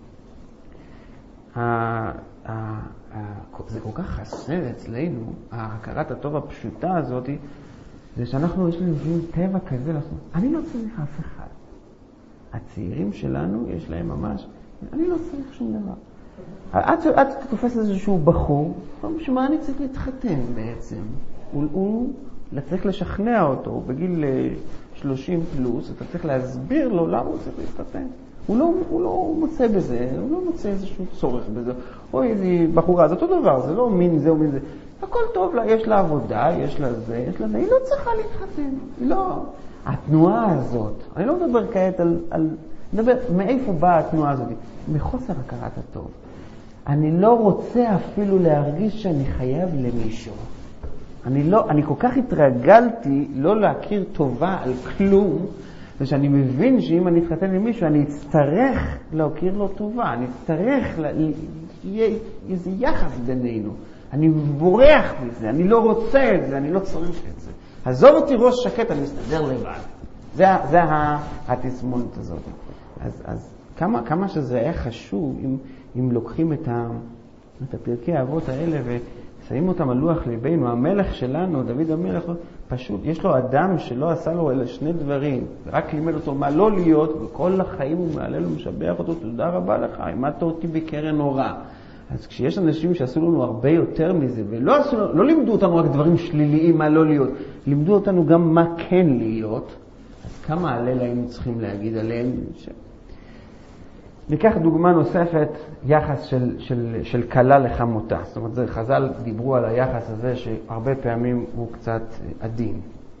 זה כל כך חסר אצלנו, ההכרת הטוב הפשוטה הזאת, זה שאנחנו יש לנו טבע כזה לעשות. אני לא צריך אף אחד. הצעירים שלנו יש להם ממש, אני לא צריך שום דבר. עד תתופס איזשהו בחור, שמה אני צריך להתחתן בעצם? הוא צריך לשכנע אותו, בגיל 30 פלוס, אתה צריך להסביר לו למה הוא צריך להתחתן. הוא לא מוצא בזה, הוא לא מוצא איזשהו צורך בזה. אוי, איזו בחורה, זה אותו דבר, זה לא מין זה או מין זה. הכל טוב לה, יש לה עבודה, יש לה זה, יש לה זה, היא לא צריכה להתחתן. היא לא... התנועה הזאת, אני לא מדבר כעת על... מדבר, מאיפה באה התנועה הזאת? מחוסר הכרת הטוב. אני לא רוצה אפילו להרגיש שאני חייב למישהו. אני כל כך התרגלתי לא להכיר טובה על כלום, ושאני מבין שאם אני אתחתן עם מישהו, אני אצטרך להכיר לו טובה, אני אצטרך, יהיה איזה יחס בינינו. אני בורח מזה, אני לא רוצה את זה, אני לא צריך את זה. עזוב אותי ראש שקט, אני מסתדר לבד. זה התסמונת הזאת. אז כמה שזה היה חשוב אם לוקחים את הפרקי האבות האלה ושמים אותם על לוח ליבנו. המלך שלנו, דוד המלך, פשוט יש לו אדם שלא עשה לו אלה שני דברים, רק לימד אותו מה לא להיות, וכל החיים הוא מעלה לו משבח אותו, תודה רבה לך, עימת אותי בקרן אורה. אז כשיש אנשים שעשו לנו הרבה יותר מזה, לא לימדו אותנו רק דברים שליליים מה לא להיות, לימדו אותנו גם מה כן להיות, אז כמה הלל היינו צריכים להגיד עליהם? ניקח דוגמה נוספת, יחס של קלה לחמותה. זאת אומרת, חז"ל דיברו על היחס הזה שהרבה פעמים הוא קצת עדין.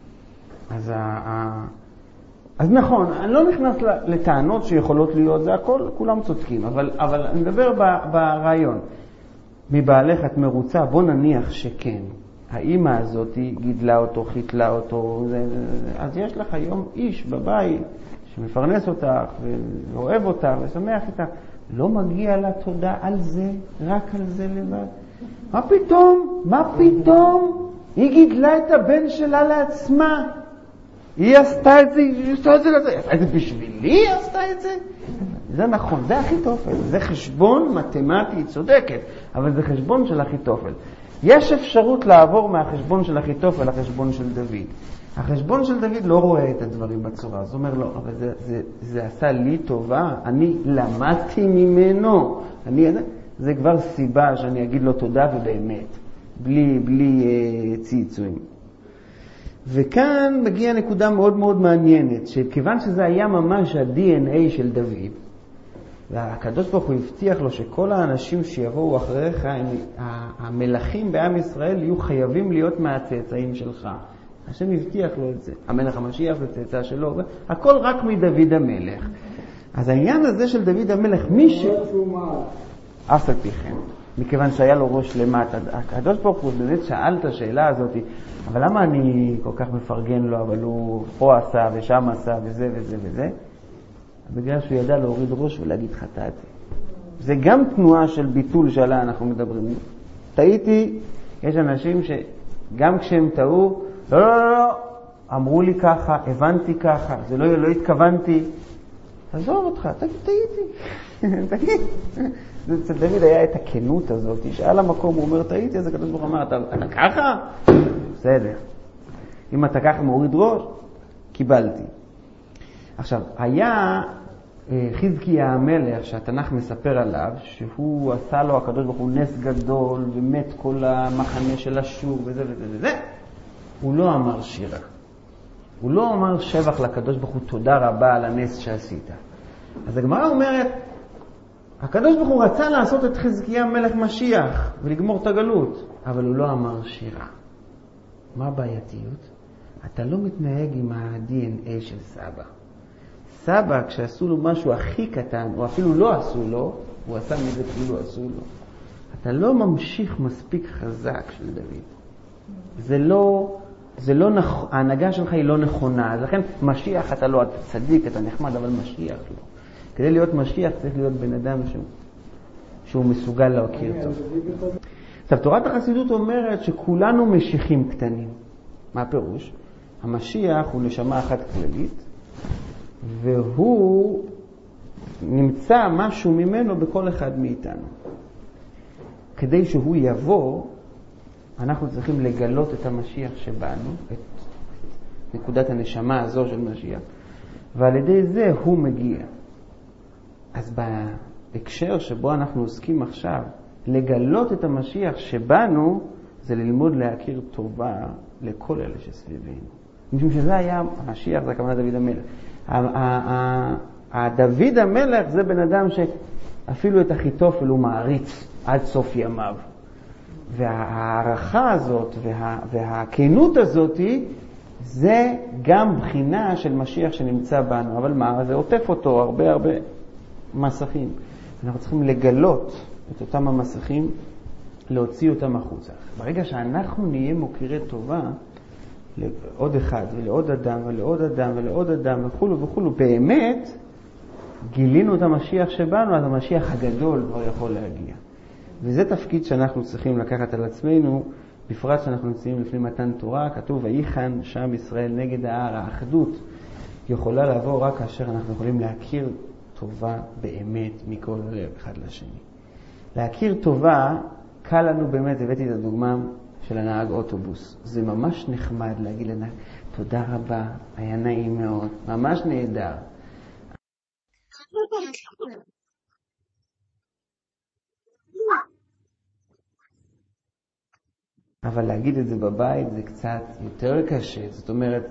אז נכון, אני לא נכנס לטענות שיכולות להיות, זה הכל, כולם צודקים, אבל אני מדבר ברעיון. מבעלך את מרוצה, בוא נניח שכן. האמא הזאת גידלה אותו, חיתלה אותו, אז יש לך היום איש בבית שמפרנס אותך ואוהב אותך ושמח איתך. לא מגיע לה תודה על זה, רק על זה לבד. מה פתאום? מה פתאום? היא גידלה את הבן שלה לעצמה. היא עשתה את זה, היא עשתה את זה לזה. עשתה את זה בשבילי, היא עשתה את זה. זה נכון, זה אחיתופל. זה חשבון מתמטי, צודקת, אבל זה חשבון של אחיתופל. יש אפשרות לעבור מהחשבון של אחיתופל לחשבון של דוד. החשבון של דוד לא רואה את הדברים בצורה. זאת אומרת, לא, אבל זה עשה לי טובה, אני למדתי ממנו. זה כבר סיבה שאני אגיד לו תודה ובאמת, בלי צייצויים. וכאן מגיעה נקודה מאוד מאוד מעניינת, שכיוון שזה היה ממש ה-DNA של דוד, והקדוש ברוך הוא הבטיח לו שכל האנשים שיבואו אחריך, המלכים בעם ישראל יהיו חייבים להיות מהצאצאים שלך. השם הבטיח לו את זה. המלך המשיח וצאצא שלו, הכל רק מדוד המלך. אז העניין הזה של דוד המלך, אף על פי כן, מכיוון שהיה לו ראש למטה, הקדוש ברוך הוא באמת שאל את השאלה הזאת, אבל למה אני כל כך מפרגן לו, אבל הוא פה עשה ושם עשה וזה וזה וזה? בגלל שהוא ידע להוריד ראש ולהגיד חטאתי. זה גם תנועה של ביטול שעליה אנחנו מדברים. טעיתי, יש אנשים שגם כשהם טעו, לא, אמרו לי ככה, הבנתי ככה, זה לא התכוונתי. תעזוב אותך, טעיתי. תגיד. אצל דוד היה את הכנות הזאת, שעל המקום הוא אומר טעיתי, אז הקדוש ברוך הוא אמר, אתה ככה? בסדר. אם אתה ככה מוריד ראש, קיבלתי. עכשיו, היה חזקיה המלך שהתנ"ך מספר עליו, שהוא עשה לו הקדוש ברוך הוא נס גדול, ומת כל המחנה של אשור וזה וזה וזה. הוא לא אמר שירה. הוא לא אמר שבח לקדוש ברוך הוא תודה רבה על הנס שעשית. אז הגמרא אומרת, הקדוש ברוך הוא רצה לעשות את חזקיה מלך משיח ולגמור את הגלות, אבל הוא לא אמר שירה. מה הבעייתיות? אתה לא מתנהג עם ה-DNA של סבא. סבא, כשעשו לו משהו הכי קטן, או אפילו לא עשו לו, הוא עשה מזה כאילו עשו לו. אתה לא ממשיך מספיק חזק של דוד. ההנהגה שלך היא לא נכונה. אז לכן משיח אתה לא, אתה צדיק, אתה נחמד, אבל משיח לא. כדי להיות משיח צריך להיות בן אדם שהוא מסוגל להכיר טוב. עכשיו, תורת החסידות אומרת שכולנו משיחים קטנים. מה הפירוש? המשיח הוא נשמה אחת כללית, והוא נמצא משהו ממנו בכל אחד מאיתנו. כדי שהוא יבוא, אנחנו צריכים לגלות את המשיח שבנו, את נקודת הנשמה הזו של משיח, ועל ידי זה הוא מגיע. אז בהקשר שבו אנחנו עוסקים עכשיו, לגלות את המשיח שבנו, זה ללמוד להכיר טובה לכל אלה שסביבנו. משום שזה היה המשיח, זה הכוונה דוד המלך. דוד המלך זה בן אדם שאפילו את אחיתופל הוא מעריץ עד סוף ימיו. והערכה הזאת והכנות הזאת זה גם בחינה של משיח שנמצא בנו. אבל מה? זה עוטף אותו הרבה מסכים. אנחנו צריכים לגלות את אותם המסכים, להוציא אותם החוצה. ברגע שאנחנו נהיה מוכירי טובה לעוד אחד ולעוד אדם ולעוד אדם ולעוד אדם וכו', באמת גילינו את המשיח שבנו, אז המשיח הגדול כבר יכול להגיע. וזה תפקיד שאנחנו צריכים לקחת על עצמנו, בפרט שאנחנו נמצאים לפני מתן תורה. כתוב ויחן שם ישראל נגד ההר. האחדות יכולה לעבור רק כאשר אנחנו יכולים להכיר טובה באמת מכל הלב אחד לשני. להכיר טובה קל לנו באמת. הבאתי את הדוגמה של הנהג אוטובוס. זה ממש נחמד להגיד לנהג תודה רבה, היה נעים מאוד, ממש נהדר. אבל להגיד את זה בבית זה קצת יותר קשה. זאת אומרת,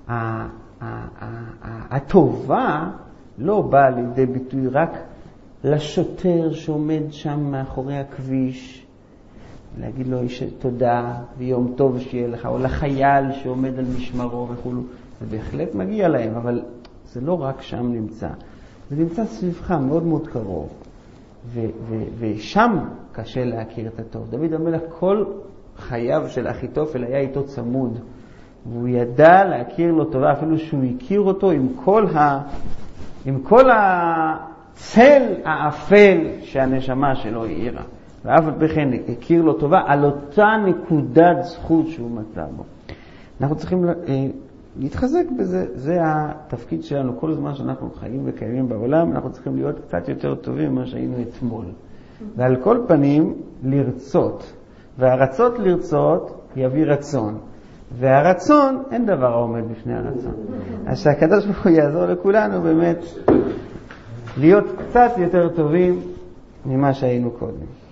הטובה לא באה לידי ביטוי רק לשוטר שעומד שם מאחורי הכביש, להגיד לו תודה ויום טוב שיהיה לך, או לחייל שעומד על משמרו וכו'. זה בהחלט מגיע להם, אבל זה לא רק שם נמצא. זה נמצא סביבך מאוד מאוד קרוב. ושם קשה להכיר את הטוב. דוד המלך כל חייו של אחיתופל היה איתו צמוד, והוא ידע להכיר לו טובה, אפילו שהוא הכיר אותו עם כל הצל האפל שהנשמה שלו העירה. ואף בכן הכיר לו טובה על אותה נקודת זכות שהוא מצא בו. אנחנו צריכים להתחזק בזה. זה התפקיד שלנו. כל זמן שאנחנו חיים וקיימים בעולם, אנחנו צריכים להיות קצת יותר טובים ממה שהיינו אתמול. ועל כל פנים לרצות. והרצות לרצות יביא רצון. והרצון אין דבר העומד בפני הרצון. אז שהקדוש ברוך הוא יעזור לכולנו באמת להיות קצת יותר טובים ממה שהיינו קודם.